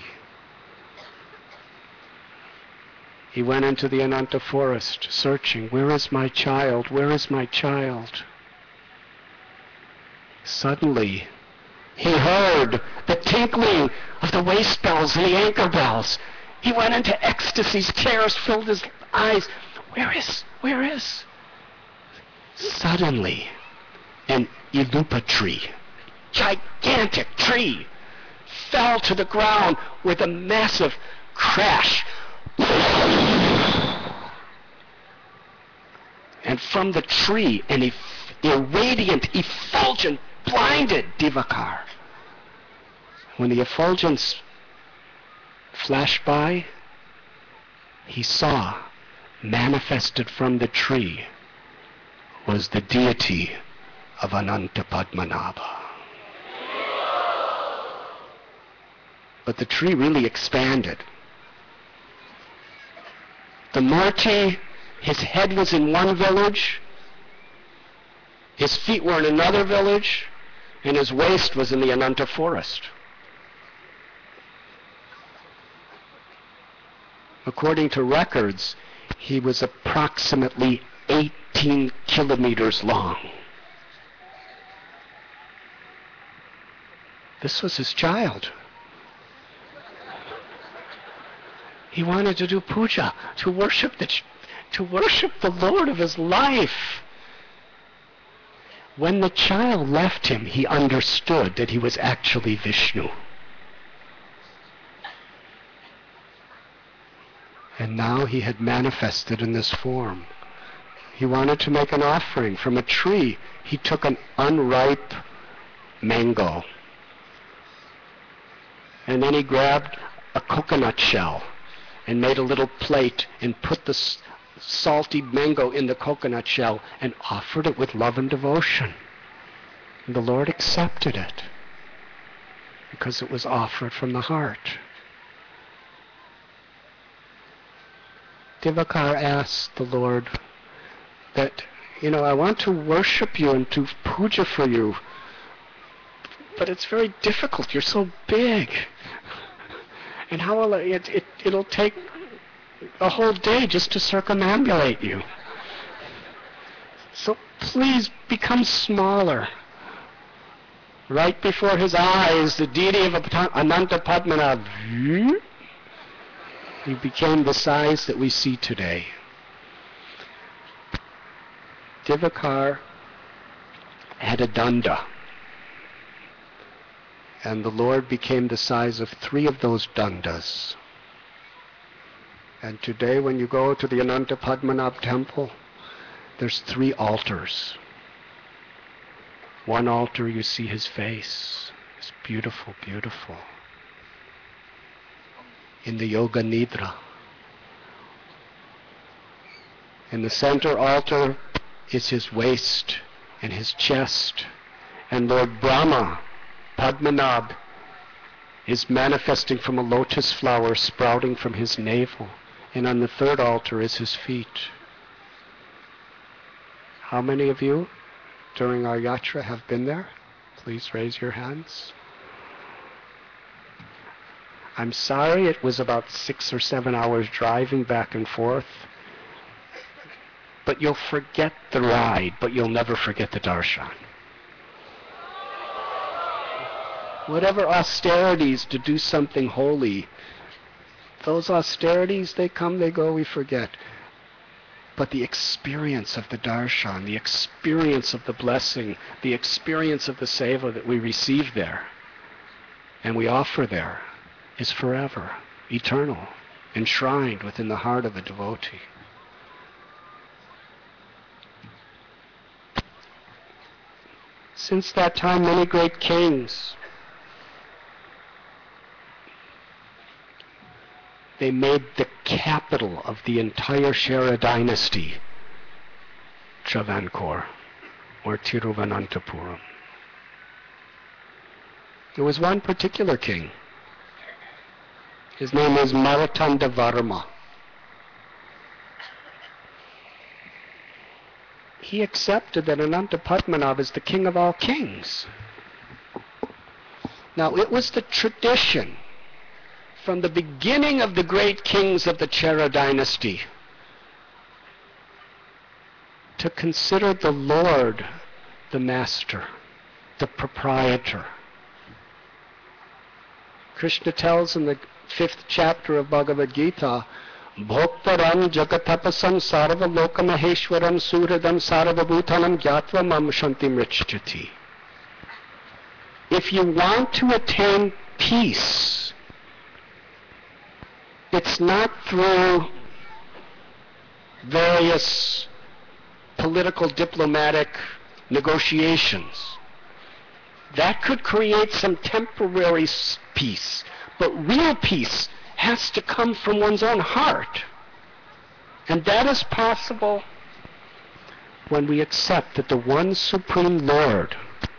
He went into the Ananta forest searching, where is my child? Where is my child? Suddenly, he heard the tinkling of the waist bells and the anchor bells. He went into ecstasies, tears filled his eyes. Where is? Suddenly, an ilupa tree, gigantic tree, fell to the ground with a massive crash. And from the tree, an irradiant effulgence blinded Divakar. When the effulgence flashed by, he saw, manifested from the tree, was the deity of Anantapadmanabha. But the tree really expanded. The Murti, his head was in one village, his feet were in another village, and his waist was in the Ananta forest. According to records, he was approximately 18 kilometers long. This was his child. He wanted to do puja, to worship the Lord of his life. When the child left him, he understood that he was actually Vishnu. And now he had manifested in this form. He wanted to make an offering from a tree. He took an unripe mango. And then he grabbed a coconut shell and made a little plate and put the salty mango in the coconut shell and offered it with love and devotion. And the Lord accepted it because it was offered from the heart. Divakar asked the Lord that, I want to worship you and do puja for you, but it's very difficult. You're so big. And how will it'll take a whole day just to circumambulate you. So please become smaller. Right before his eyes, the deity of Anantapadmanabha, he became the size that we see today. Divakar had a danda, and the Lord became the size of 3 of those dandas. And today when you go to the Anantapadmanabha temple, there's 3 altars. One altar you see his face. It's beautiful, beautiful. In the Yoga Nidra. In the center altar is his waist and his chest. And Lord Brahma, Padmanabha, is manifesting from a lotus flower sprouting from his navel. And on the third altar is his feet. How many of you during our yatra have been there? Please raise your hands. I'm sorry it was about 6 or 7 hours driving back and forth. But you'll forget the ride, but you'll never forget the darshan. Whatever austerities to do something holy, those austerities, they come, they go, we forget. But the experience of the darshan, the experience of the blessing, the experience of the seva that we receive there and we offer there is forever, eternal, enshrined within the heart of a devotee. Since that time, many great kings, they made the capital of the entire Shera dynasty Travancore, or Tiruvananthapuram. There was one particular king. His name is Martandavarma. He accepted that Anantapadmanabha is the king of all kings. Now, it was the tradition from the beginning of the great kings of the Chera dynasty to consider the Lord the master, the proprietor. Krishna tells in the 5th chapter of Bhagavad Gita, Bhoktaram jagatapasam sarva lokamaheshwaram suhridam sarvabhutanam gyatva mam shantim richchati. If you want to attain peace, it's not through various political diplomatic negotiations. That could create some temporary peace, but real peace has to come from one's own heart. And that is possible when we accept that the one Supreme Lord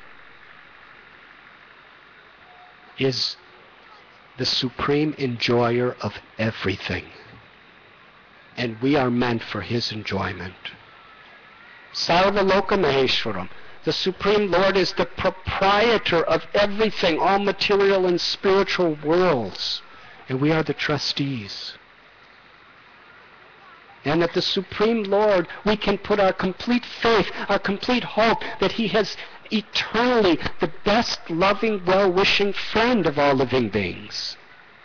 is the supreme enjoyer of everything. And we are meant for his enjoyment. Sarvaloka Maheshwaram. The Supreme Lord is the proprietor of everything, all material and spiritual worlds. And we are the trustees. And at the Supreme Lord, we can put our complete faith, our complete hope that he has eternally the best, loving, well-wishing friend of all living beings.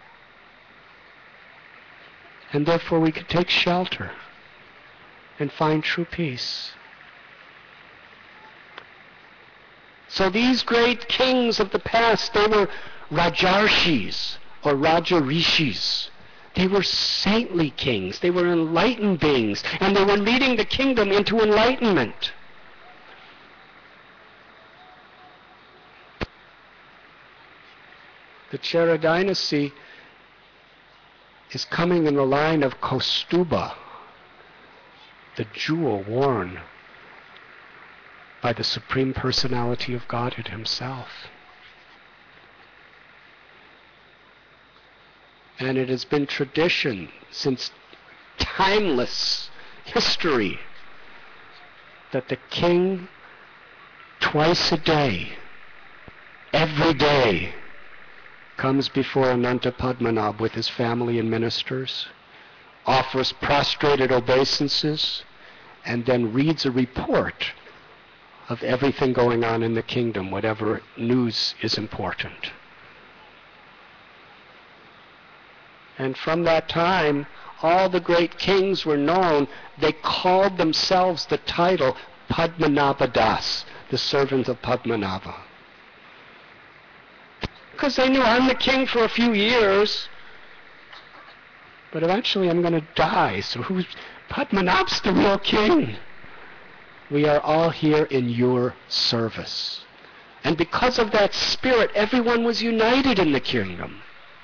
And therefore we can take shelter and find true peace. So these great kings of the past, they were Rajarshis or Rajarishis. They were saintly kings. They were enlightened beings. And they were leading the kingdom into enlightenment. The Chera dynasty is coming in the line of Kaustuba, the jewel worn by the Supreme Personality of Godhead himself. And it has been tradition since timeless history that the king twice a day, every day, comes before Ananta Padmanabha with his family and ministers, offers prostrated obeisances, and then reads a report of everything going on in the kingdom, whatever news is important. And from that time, all the great kings were known. They called themselves the title Padmanabha Das, the servant of Padmanabha. Because they knew, I'm the king for a few years, but eventually I'm going to die, so Padmanabha's the real king. We are all here in your service. And because of that spirit, everyone was united in the kingdom.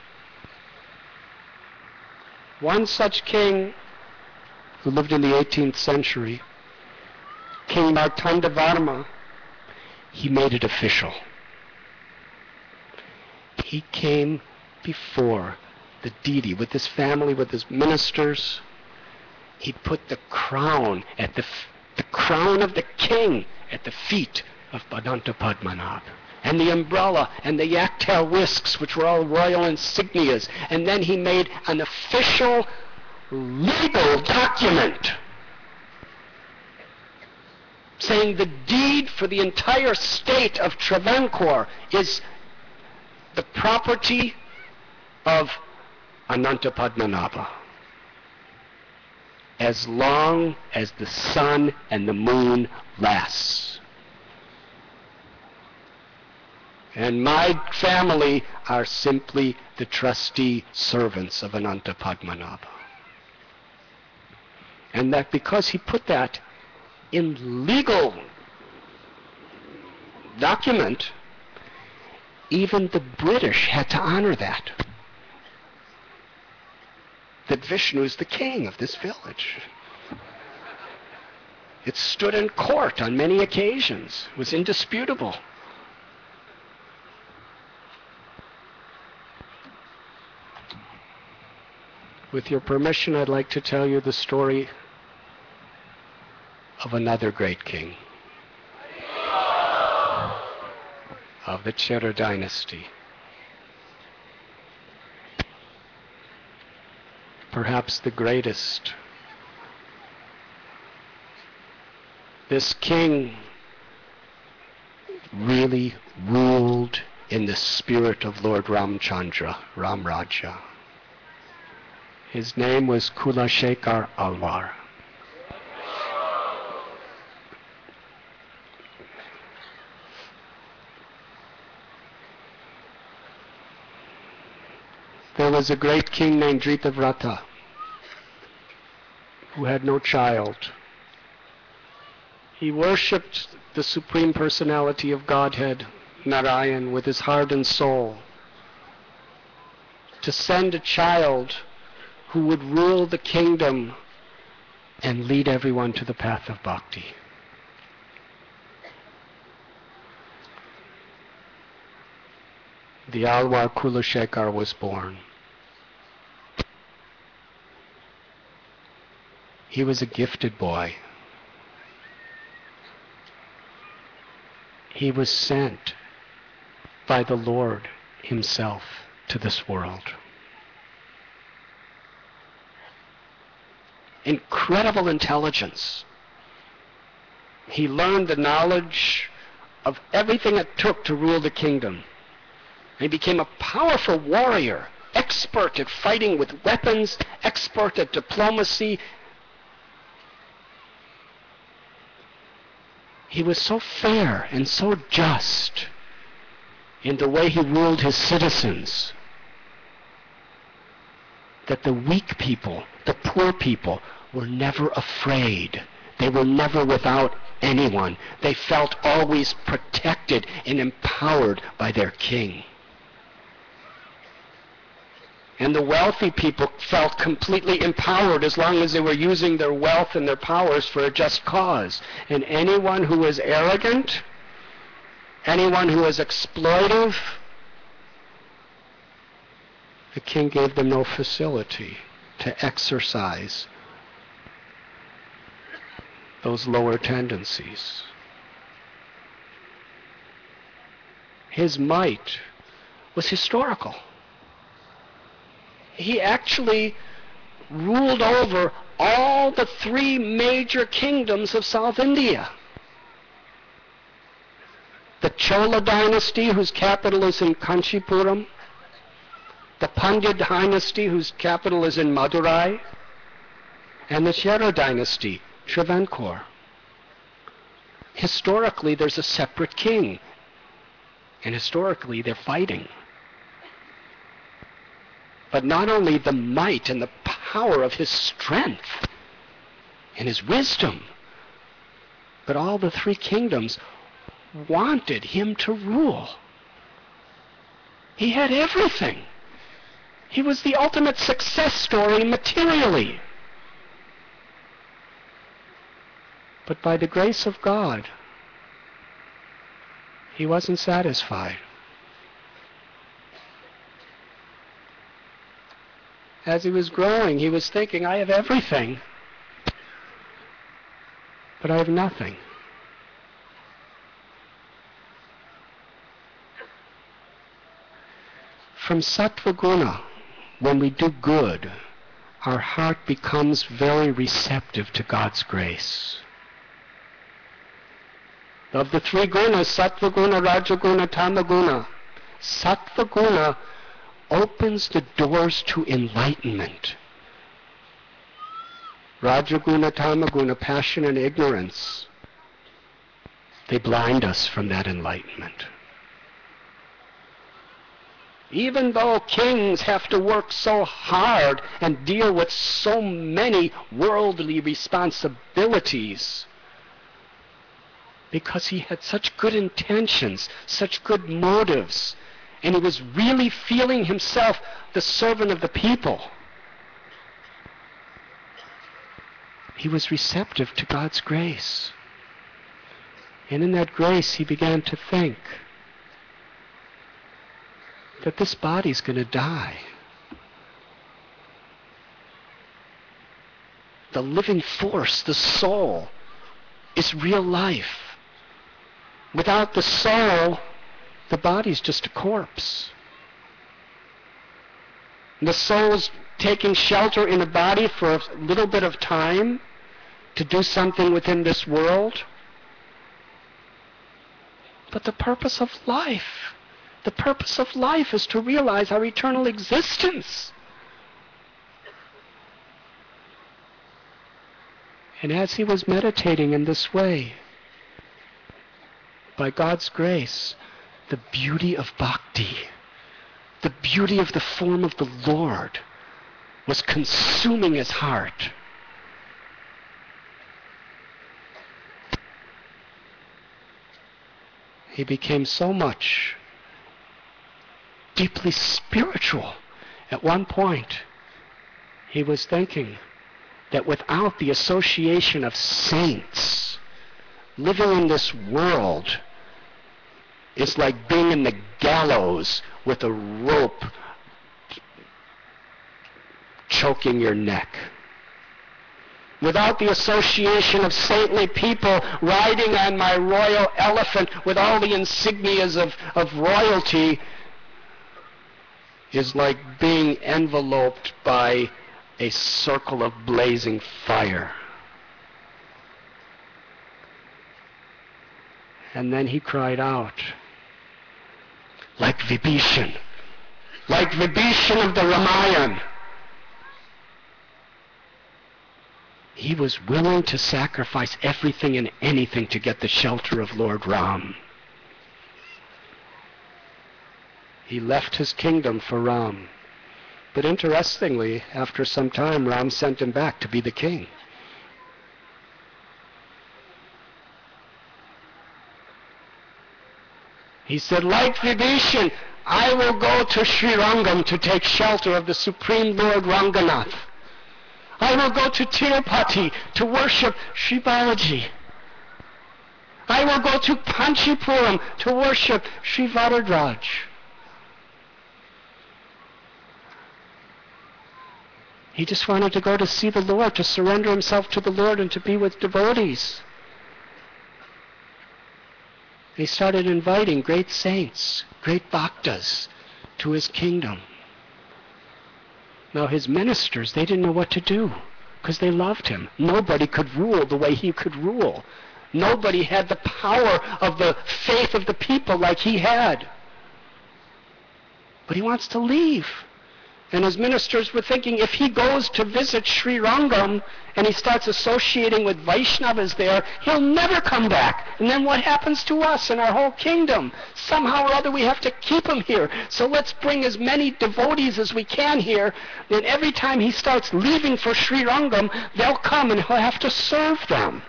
One such king who lived in the 18th century, King Martandavarma, he made it official. He came before the deity with his family, with his ministers. He put the crown at the crown of the king at the feet of Ananta Padmanabha, and the umbrella and the yak-tail whisks, which were all royal insignias. And then he made an official legal document saying the deed for the entire state of Travancore is the property of Ananta Padmanabha, as long as the sun and the moon lasts. And my family are simply the trustee servants of Ananta Padmanabha. And that because he put that in legal document, even the British had to honor that. That Vishnu is the king of this village. It stood in court on many occasions. It was indisputable. With your permission, I'd like to tell you the story of another great king of the Chera dynasty. perhaps the greatest. This king really ruled in the spirit of Lord Ramchandra, Ramraja. His name was Kulashekar Alwar. There was a great king named Dritavrata who had no child. He worshipped the Supreme Personality of Godhead, Narayan, with his heart and soul. To send a child who would rule the kingdom and lead everyone to the path of bhakti. The Alwar Kulashekar was born. He was a gifted boy. He was sent by the Lord himself to this world. Incredible intelligence. He learned the knowledge of everything it took to rule the kingdom. He became a powerful warrior, expert at fighting with weapons, expert at diplomacy. He was so fair and so just in the way he ruled his citizens that the weak people, the poor people, were never afraid. They were never without anyone. They felt always protected and empowered by their king. And the wealthy people felt completely empowered as long as they were using their wealth and their powers for a just cause. And anyone who was arrogant, anyone who was exploitive, the king gave them no facility to exercise those lower tendencies. His might was historical. He actually ruled over all the three major kingdoms of South India. The Chola dynasty, whose capital is in Kanchipuram. The Pandya dynasty, whose capital is in Madurai. And the Chera dynasty, Travancore. Historically, there's a separate king. And historically, they're fighting. But not only the might and the power of his strength and his wisdom, but all the three kingdoms wanted him to rule. He had everything. He was the ultimate success story materially. But by the grace of God, he wasn't satisfied. As he was growing, he was thinking, I have everything, but I have nothing. From sattva guna, when we do good, our heart becomes very receptive to God's grace. Of the three gunas, sattva guna, raja guna, tama guna, sattva guna opens the doors to enlightenment. Rajaguna, Tamaguna, passion and ignorance, they blind us from that enlightenment. Even though kings have to work so hard and deal with so many worldly responsibilities, because he had such good intentions, such good motives, and he was really feeling himself the servant of the people. He was receptive to God's grace. And in that grace, he began to think that this body's going to die. The living force, the soul, is real life. Without the soul, the body's just a corpse. The soul's taking shelter in a body for a little bit of time to do something within this world. But the purpose of life is to realize our eternal existence. And as he was meditating in this way, by God's grace, the beauty of bhakti, the beauty of the form of the Lord, was consuming his heart. He became so much deeply spiritual. At one point, he was thinking that without the association of saints, living in this world is like being in the gallows with a rope choking your neck. Without the association of saintly people riding on my royal elephant with all the insignias of royalty is like being enveloped by a circle of blazing fire. And then he cried out, like Vibhishan of the Ramayana. He was willing to sacrifice everything and anything to get the shelter of Lord Ram. He left his kingdom for Ram. But interestingly, after some time, Ram sent him back to be the king. He said, like Vibhishan, I will go to Srirangam to take shelter of the Supreme Lord Ranganath. I will go to Tirupati to worship Sri Balaji. I will go to Kanchipuram to worship Sri Varadraj. He just wanted to go to see the Lord, to surrender himself to the Lord and to be with devotees. He started inviting great saints, great bhaktas to his kingdom. Now his ministers, they didn't know what to do because they loved him. Nobody could rule the way he could rule. Nobody had the power of the faith of the people like he had. But he wants to leave. And his ministers were thinking, if he goes to visit Sri Rangam and he starts associating with Vaishnavas there, he'll never come back. And then what happens to us and our whole kingdom? Somehow or other we have to keep him here. So let's bring as many devotees as we can here. Then every time he starts leaving for Sri Rangam, they'll come and he'll have to serve them.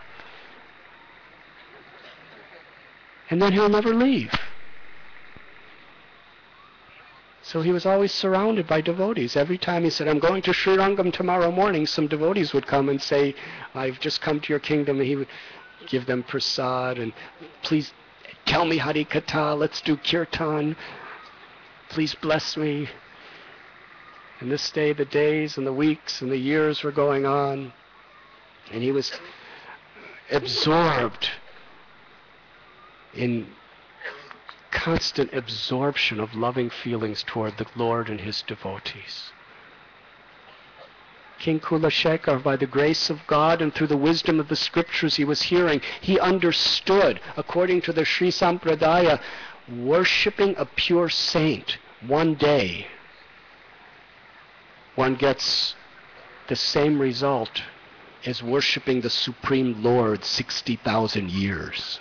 And then he'll never leave. So he was always surrounded by devotees. Every time he said, I'm going to Sri Rangam tomorrow morning, some devotees would come and say, I've just come to your kingdom. And he would give them prasad and please tell me Hari Katha, let's do kirtan. Please bless me. And this day, the days and the weeks and the years were going on. And he was absorbed in constant absorption of loving feelings toward the Lord and his devotees. King Kulashekar, by the grace of God and through the wisdom of the scriptures he was hearing, he understood, according to the Sri Sampradaya, worshipping a pure saint one day, one gets the same result as worshipping the Supreme Lord 60,000 years.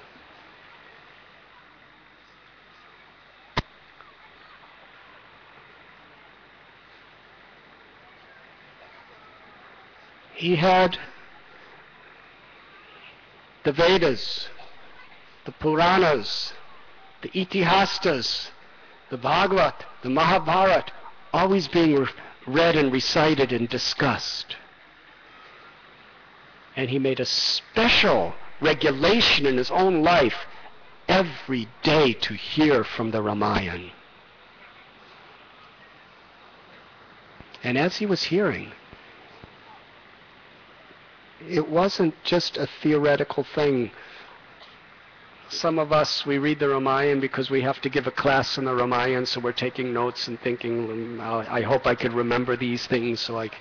He had the Vedas, the Puranas, the Itihastas, the Bhagavad, the Mahabharata, always being read and recited and discussed. And he made a special regulation in his own life every day to hear from the Ramayana. And as he was hearing, it wasn't just a theoretical thing Some of us, we read the Ramayana because we have to give a class in the Ramayana, so we're taking notes and thinking, I hope I could remember these things.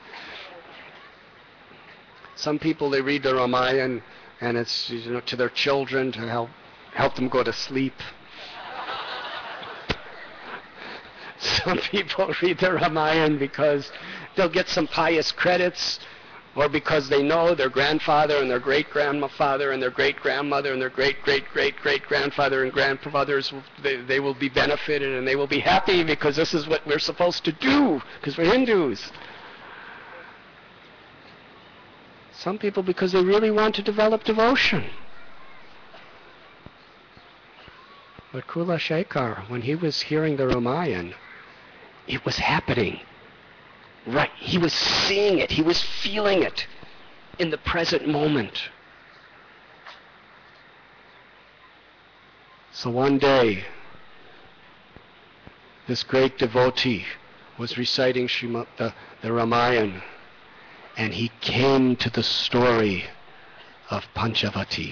Some people, they read the Ramayana and it's, to their children to help them go to sleep. Some people read the Ramayana because they'll get some pious credits, or because they know their grandfather and their great-grandfather and their great-grandmother and their great-great-great-great-grandfather and grandfathers, they will be benefited and they will be happy because this is what we're supposed to do, because we're Hindus. Some people because they really want to develop devotion. But Kula Shekhar, when he was hearing the Ramayana, it was happening. Right, he was seeing it, he was feeling it in the present moment. So one day, this great devotee was reciting the Ramayana, and he came to the story of Panchavati.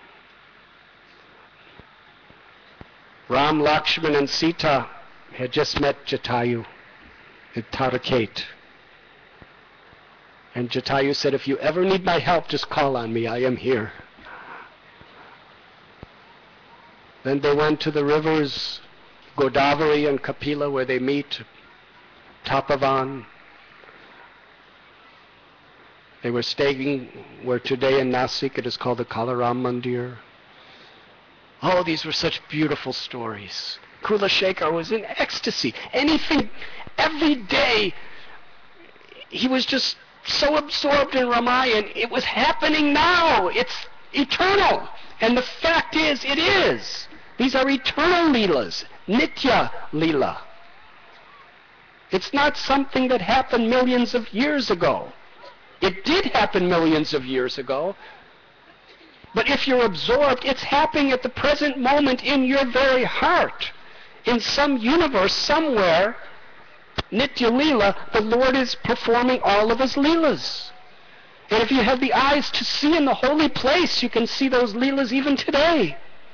Ram, Lakshman, and Sita had just met Jatayu at Taraket. And Jatayu said, if you ever need my help, just call on me. I am here. Then they went to the rivers Godavari and Kapila where they meet, Tapavan. They were staying where today in Nasik it is called the Kalaram Mandir. Oh, these were such beautiful stories. Kula Shekhar was in ecstasy. Anything, every day, he was just so absorbed in Ramayana. It was happening now. It's eternal. And the fact is, it is. These are eternal Leelas. Nitya Leela. It's not something that happened millions of years ago. It did happen millions of years ago. But if you're absorbed, it's happening at the present moment in your very heart. In some universe somewhere, Nitya Leela, the Lord is performing all of His Leelas. And if you have the eyes to see in the holy place, you can see those Leelas even today.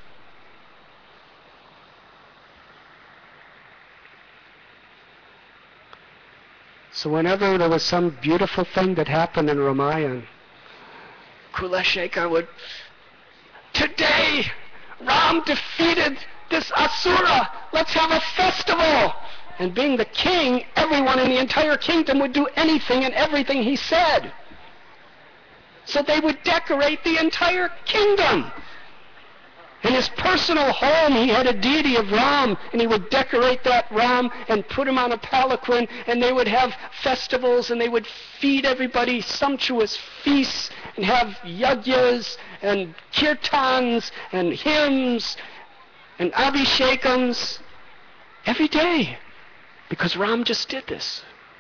So whenever there was some beautiful thing that happened in Ramayana, Kula Shekhar would, today, Ram defeated this Asura, let's have a festival. And being the king, everyone in the entire kingdom would do anything and everything he said. So they would decorate the entire kingdom. In his personal home, he had a deity of Ram, and he would decorate that Ram and put him on a palanquin, and they would have festivals, and they would feed everybody sumptuous feasts, and have yagyas, and kirtans, and hymns, and abhishekams, every day. Because Ram just did this.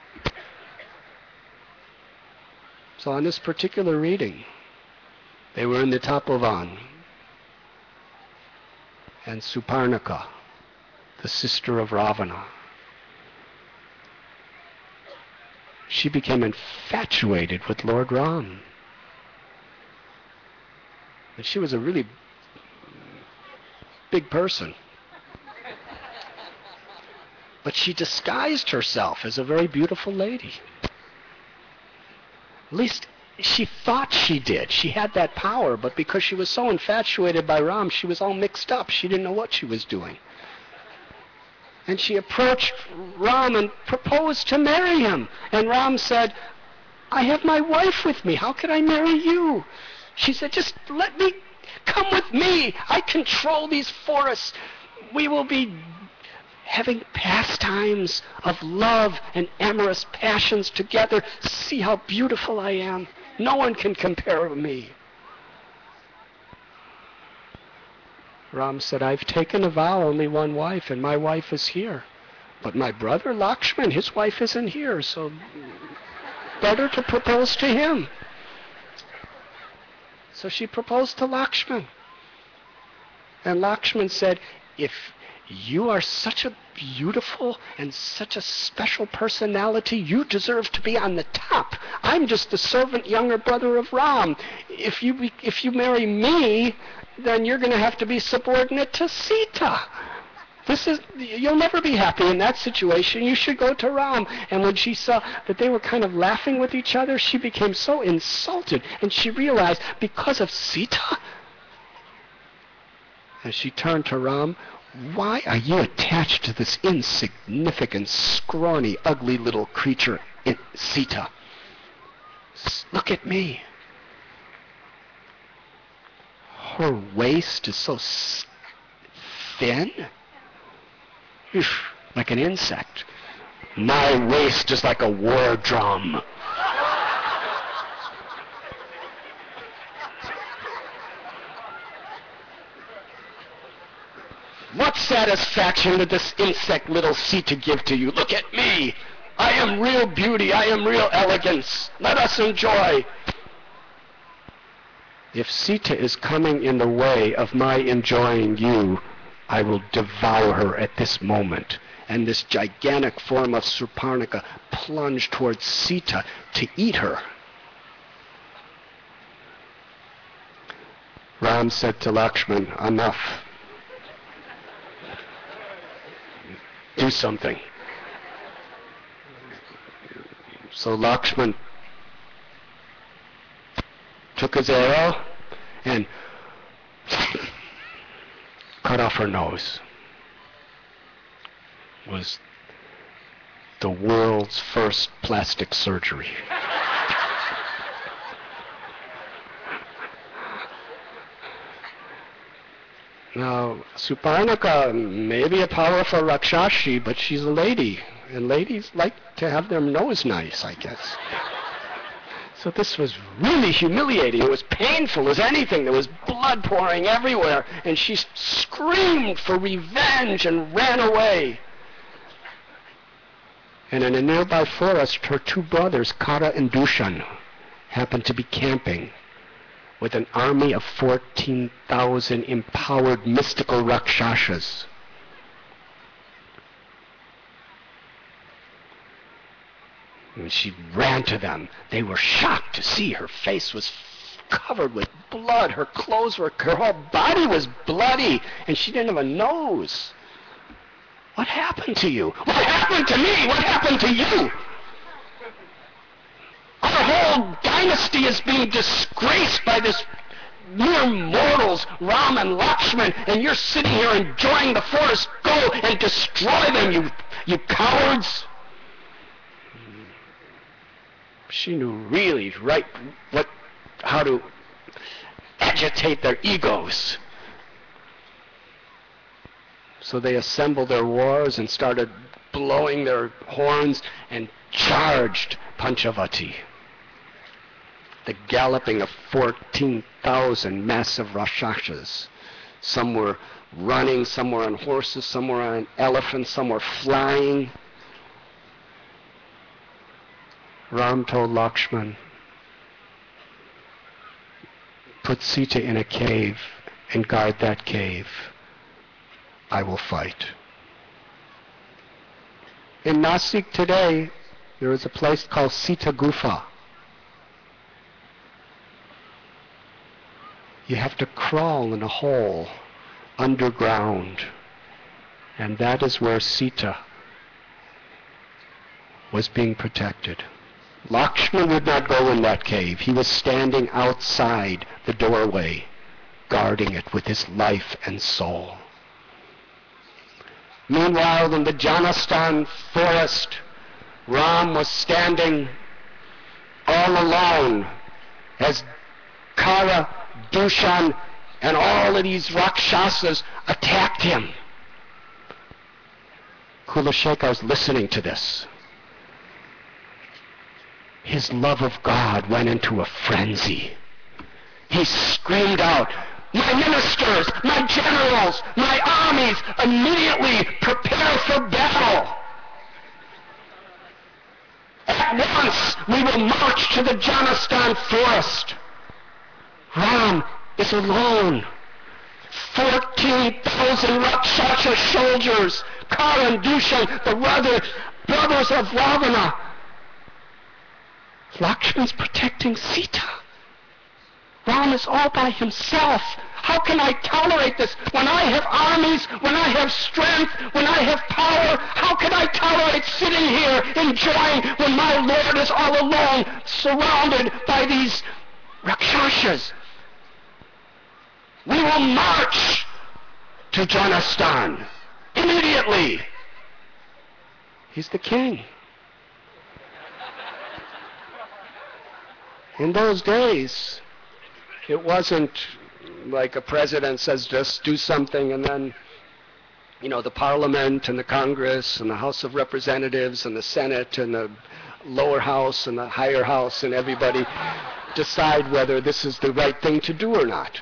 So on this particular reading, they were in the Tapovan, and Suparnaka, the sister of Ravana, she became infatuated with Lord Ram. And she was a really big person. But she disguised herself as a very beautiful lady. At least she thought she did. She had that power, but because she was so infatuated by Ram, she was all mixed up. She didn't know what she was doing. And she approached Ram and proposed to marry him. And Ram said, I have my wife with me. How could I marry you? She said, just let me come with me. I control these forests. We will be having pastimes of love and amorous passions together. See how beautiful I am. No one can compare with me. Ram said, I've taken a vow, only one wife, and my wife is here. But my brother Lakshman, his wife isn't here, so better to propose to him. So she proposed to Lakshman. And Lakshman said, if You are such a beautiful and such a special personality. You deserve to be on the top. I'm just the servant younger brother of Ram. If you marry me, then you're going to have to be subordinate to Sita. You'll never be happy in that situation. You should go to Ram. And when she saw that they were kind of laughing with each other, she became so insulted, and she realized because of Sita. And she turned to Ram. Why are you attached to this insignificant, scrawny, ugly little creature, Sita? Look at me. Her waist is so thin. Like an insect. My waist is like a war drum. What satisfaction did this insect little Sita give to you? Look at me. I am real beauty. I am real elegance. Let us enjoy. If Sita is coming in the way of my enjoying you, I will devour her at this moment. And this gigantic form of Surparnika plunged towards Sita to eat her. Ram said to Lakshman, enough. Do something. So Lakshman took his arrow and cut off her nose. It was the world's first plastic surgery. Now, Surparnika may be a powerful Rakshashi, but she's a lady, and ladies like to have their nose nice, I guess. So this was really humiliating. It was painful as anything. There was blood pouring everywhere, and she screamed for revenge and ran away. And in a nearby forest, her two brothers, Kara and Dushan, happened to be camping with an army of 14,000 empowered mystical Rakshasas. When she ran to them, they were shocked to see her face was covered with blood. Her whole body was bloody, and she didn't have a nose. What happened to you? What happened to me? What happened to you? Our whole dynasty is being disgraced by this mere mortals, Ram and Lakshman, and you're sitting here enjoying the forest. Go and destroy them, you cowards. She knew really how to agitate their egos. So they assembled their wars and started blowing their horns and charged Panchavati. The galloping of 14,000 massive Rakshasas. Some were running, some were on horses, some were on elephants, some were flying. Ram told Lakshman, put Sita in a cave and guard that cave. I will fight. In Nasik today, there is a place called Sita Gufa. You have to crawl in a hole underground, and that is where Sita was being protected. Lakshman would not go in that cave. He was standing outside the doorway, guarding it with his life and soul. Meanwhile, in the Janastan forest, Ram was standing all alone as Kara, Dushan, and all of these Rakshasas attacked him. Kulashekar is listening to this. His love of God went into a frenzy. He screamed out, my ministers, my generals, my armies, immediately prepare for battle. At once we will march to the Janastan forest. Ram is alone. 14,000 Rakshasa soldiers, Karan, Dushan, the brothers of Ravana. Lakshman's protecting Sita. Ram is all by himself. How can I tolerate this? When I have armies, when I have strength, when I have power, how can I tolerate sitting here enjoying when my Lord is all alone, surrounded by these Rakshasas? We will march to Janastan immediately. He's the king. In those days, it wasn't like a president says just do something and then, the Parliament and the Congress and the House of Representatives and the Senate and the lower house and the higher house and everybody decide whether this is the right thing to do or not.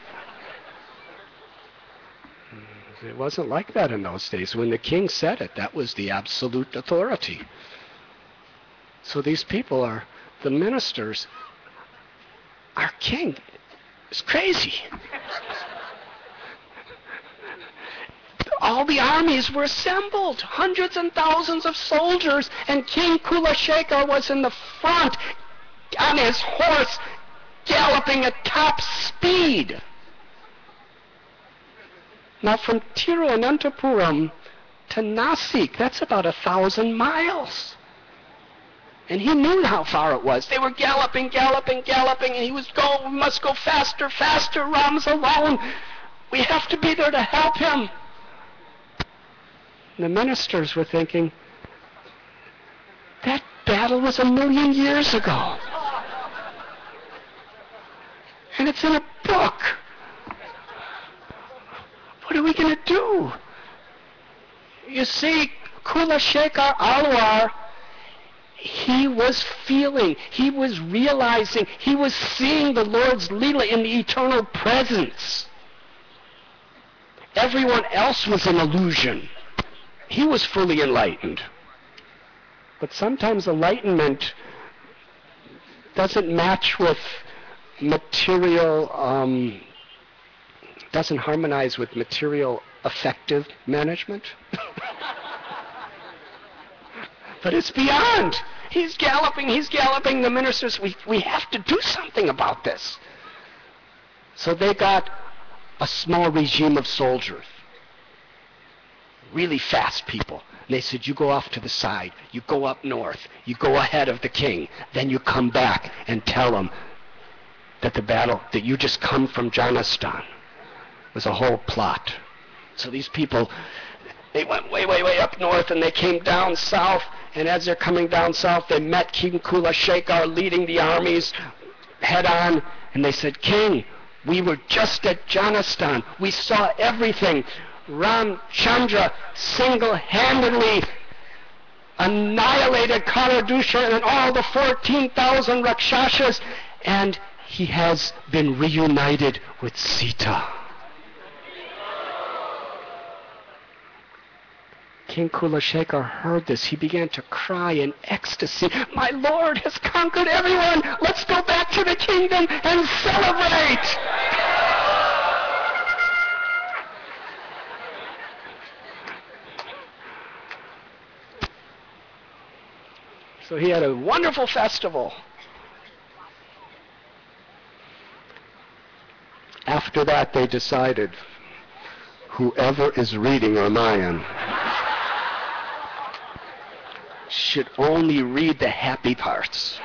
It wasn't like that in those days. When the king said it, that was the absolute authority. So these people are, the ministers, our king is crazy. All the armies were assembled, hundreds and thousands of soldiers, and King Kulashekar was in the front on his horse, galloping at top speed. Now from Tiruvananthapuram to Nasik, that's about 1,000 miles. And he knew how far it was. They were galloping, and he was we must go faster, Ram's alone. We have to be there to help him. And the ministers were thinking, that battle was 1,000,000 years ago. And it's in a book. What are we going to do? You see, Kulashekar Alwar, he was feeling, he was realizing, he was seeing the Lord's Leela in the eternal presence. Everyone else was an illusion. He was fully enlightened. But sometimes enlightenment doesn't match with material, doesn't harmonize with material effective management. But it's beyond. He's galloping. The ministers, we have to do something about this. So they got a small regime of soldiers, really fast people. And they said, you go off to the side, you go up north, you go ahead of the king, then you come back and tell him that the battle, that you just come from Janastan. It was a whole plot. So these people, they went way, way, way up north, and they came down south, and as they're coming down south, they met King Kulashekar leading the armies head on, and they said, King, we were just at Janastan. We saw everything. Ramchandra single-handedly annihilated Karadusha and all the 14,000 Rakshasas, and he has been reunited with Sita. King Kulashekar heard this. He began to cry in ecstasy. My Lord has conquered everyone. Let's go back to the kingdom and celebrate. So he had a wonderful festival. After that, they decided, whoever is reading Ramayana should only read the happy parts.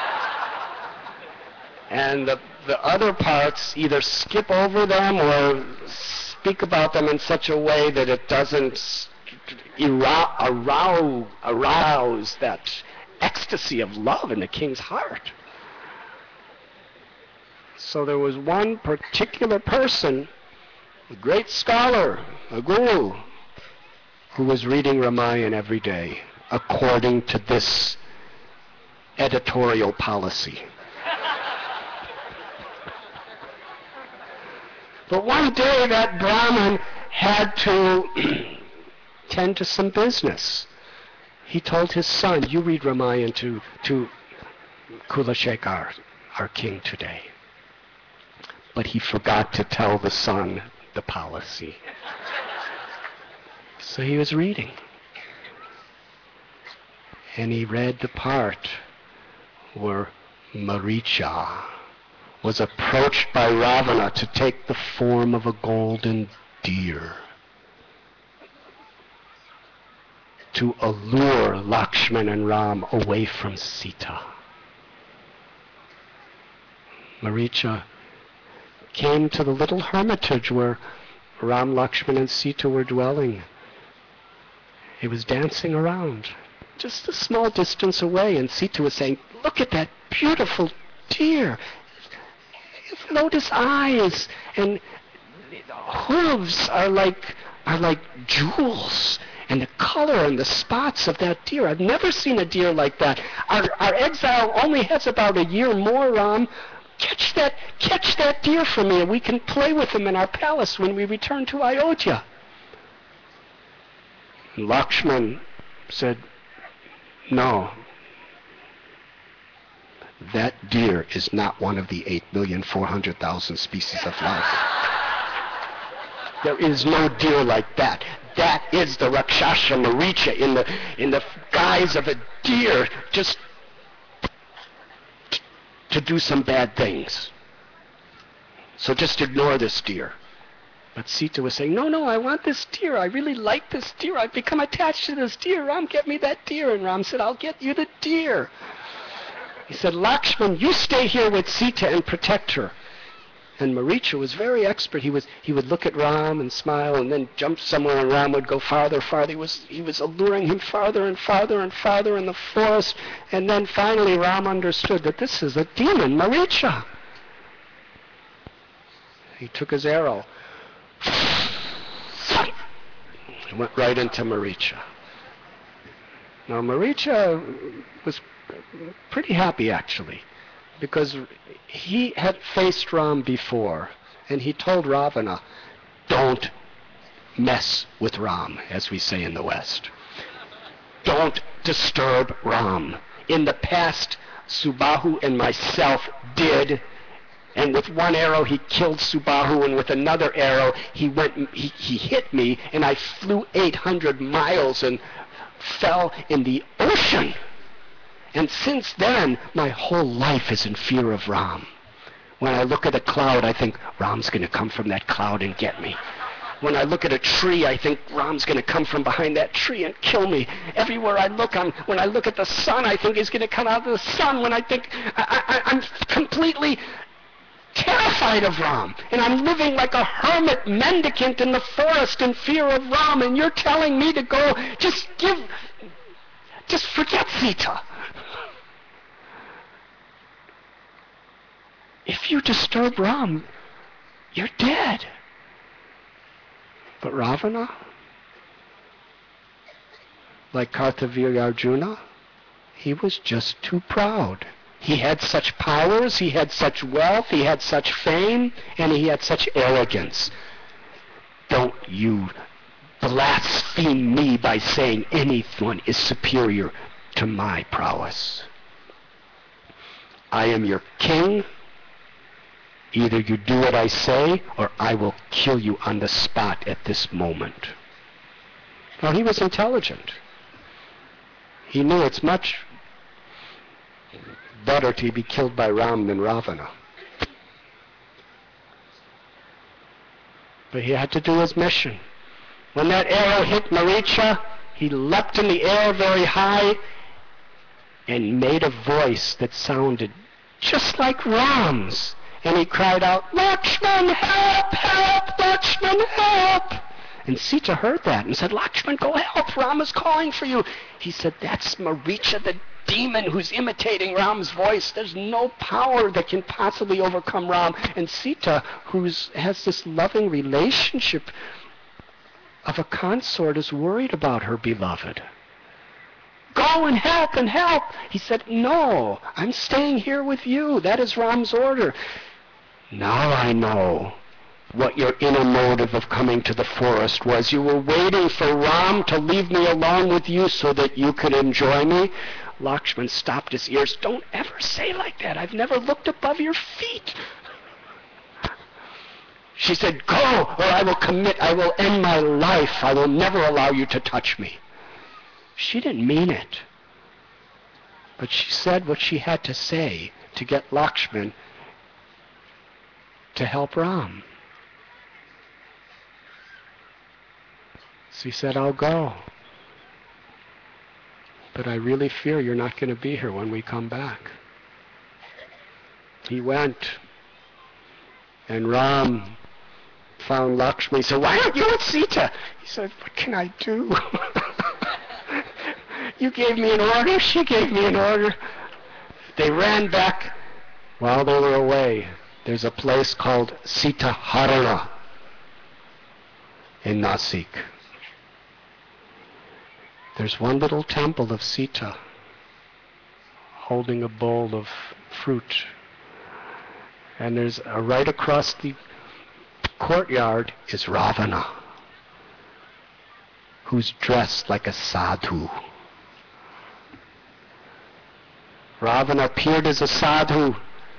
And the other parts, either skip over them or speak about them in such a way that it doesn't arouse that ecstasy of love in the king's heart. So there was one particular person, a great scholar, a guru, who was reading Ramayana every day according to this editorial policy. But one day that Brahmin had to tend to some business. He told his son, you read Ramayana to Kulashekar, our king, today. But he forgot to tell the son the policy. So he was reading. And he read the part where Maricha was approached by Ravana to take the form of a golden deer to allure Lakshman and Ram away from Sita. Maricha came to the little hermitage where Ram, Lakshman, and Sita were dwelling. He was dancing around, just a small distance away, and Sita was saying, "Look at that beautiful deer. Lotus eyes and hooves are like jewels, and the color and the spots of that deer. I've never seen a deer like that. Our exile only has about a year more, Ram. Catch that deer for me, and we can play with him in our palace when we return to Ayodhya." And Lakshman said, "No. That deer is not one of the 8,400,000 species of life. There is no deer like that. That is the Rakshasa Maricha in the guise of a deer, just to do some bad things. So just ignore this deer." But Sita was saying, no, I want this deer. I really like this deer. I've become attached to this deer. Ram, get me that deer. And Ram said, "I'll get you the deer." He said, "Lakshman, you stay here with Sita and protect her." And Maricha was very expert. He would look at Ram and smile and then jump somewhere, and Ram would go farther. He was alluring him farther and farther and farther in the forest. And then finally Ram understood that this is a demon, Maricha. He took his arrow. It went right into Maricha. Now Maricha was pretty happy, actually, because he had faced Ram before, and he told Ravana, "Don't mess with Ram," as we say in the West. "Don't disturb Ram. In the past, Subahu and myself did, and with one arrow he killed Subahu, and with another arrow he hit me, and I flew 800 miles and fell in the ocean. And since then, my whole life is in fear of Ram. When I look at a cloud, I think Ram's going to come from that cloud and get me. When I look at a tree, I think Ram's going to come from behind that tree and kill me. Everywhere I look, when I look at the sun, I think he's going to come out of the sun. When I think, I'm completely terrified of Ram. And I'm living like a hermit mendicant in the forest in fear of Ram. And you're telling me to go, just forget Sita. If you disturb Ram, you're dead." But Ravana, like Kartavirya Arjuna, he was just too proud. He had such powers, he had such wealth, he had such fame, and he had such arrogance. "Don't you blaspheme me by saying anyone is superior to my prowess. I am your king. Either you do what I say, or I will kill you on the spot at this moment." Now, he was intelligent. He knew it's much better to be killed by Ram than Ravana. But he had to do his mission. When that arrow hit Maricha, he leapt in the air very high and made a voice that sounded just like Ram's. And he cried out, "Lakshman, help, help, Lakshman, help!" And Sita heard that and said, "Lakshman, go help, Ram is calling for you." He said, "That's Maricha, the demon who's imitating Ram's voice. There's no power that can possibly overcome Ram." And Sita, who has this loving relationship of a consort, is worried about her beloved. "Go and help and help." He said, "No, I'm staying here with you. That is Ram's order." "Now I know what your inner motive of coming to the forest was. You were waiting for Ram to leave me alone with you so that you could enjoy me." Lakshman stopped his ears. "Don't ever say like that. I've never looked above your feet." She said, "Go, or I will end my life. I will never allow you to touch me." She didn't mean it. But she said what she had to say to get Lakshman to help Ram. So he said, "I'll go. But I really fear you're not going to be here when we come back." He went. And Ram found Lakshmi. He said, "Why aren't you with Sita?" He said, "What can I do? You gave me an order. She gave me an order." They ran back. While they were away, there's a place called Sita Harana in Nasik. There's one little temple of Sita holding a bowl of fruit. And there's right across the courtyard is Ravana, who's dressed like a sadhu. Ravana appeared as a sadhu,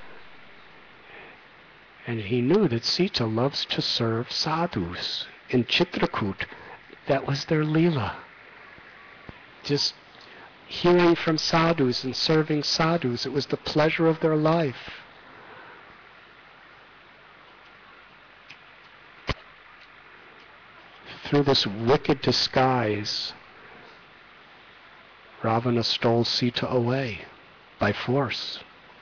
and he knew that Sita loves to serve sadhus. In Chitrakoot, that was their leela. Just hearing from sadhus and serving sadhus, it was the pleasure of their life. Through this wicked disguise, Ravana stole Sita away by force.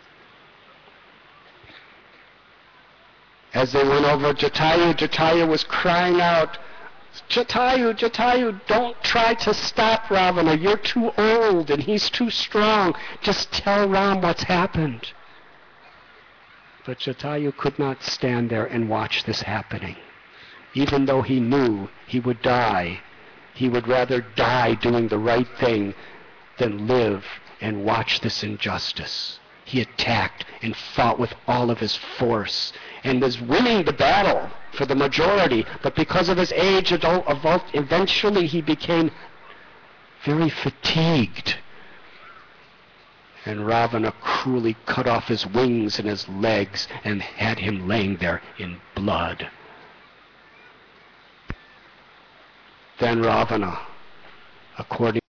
As they went over Jatayu, Jatayu was crying out, "Jatayu, Jatayu, don't try to stop Ravana. You're too old and he's too strong. Just tell Ram what's happened." But Jatayu could not stand there and watch this happening. Even though he knew he would die, he would rather die doing the right thing than live and watch this injustice. He attacked and fought with all of his force and was winning the battle for the majority, but because of his age, eventually he became very fatigued. And Ravana cruelly cut off his wings and his legs and had him laying there in blood. Then Ravana, according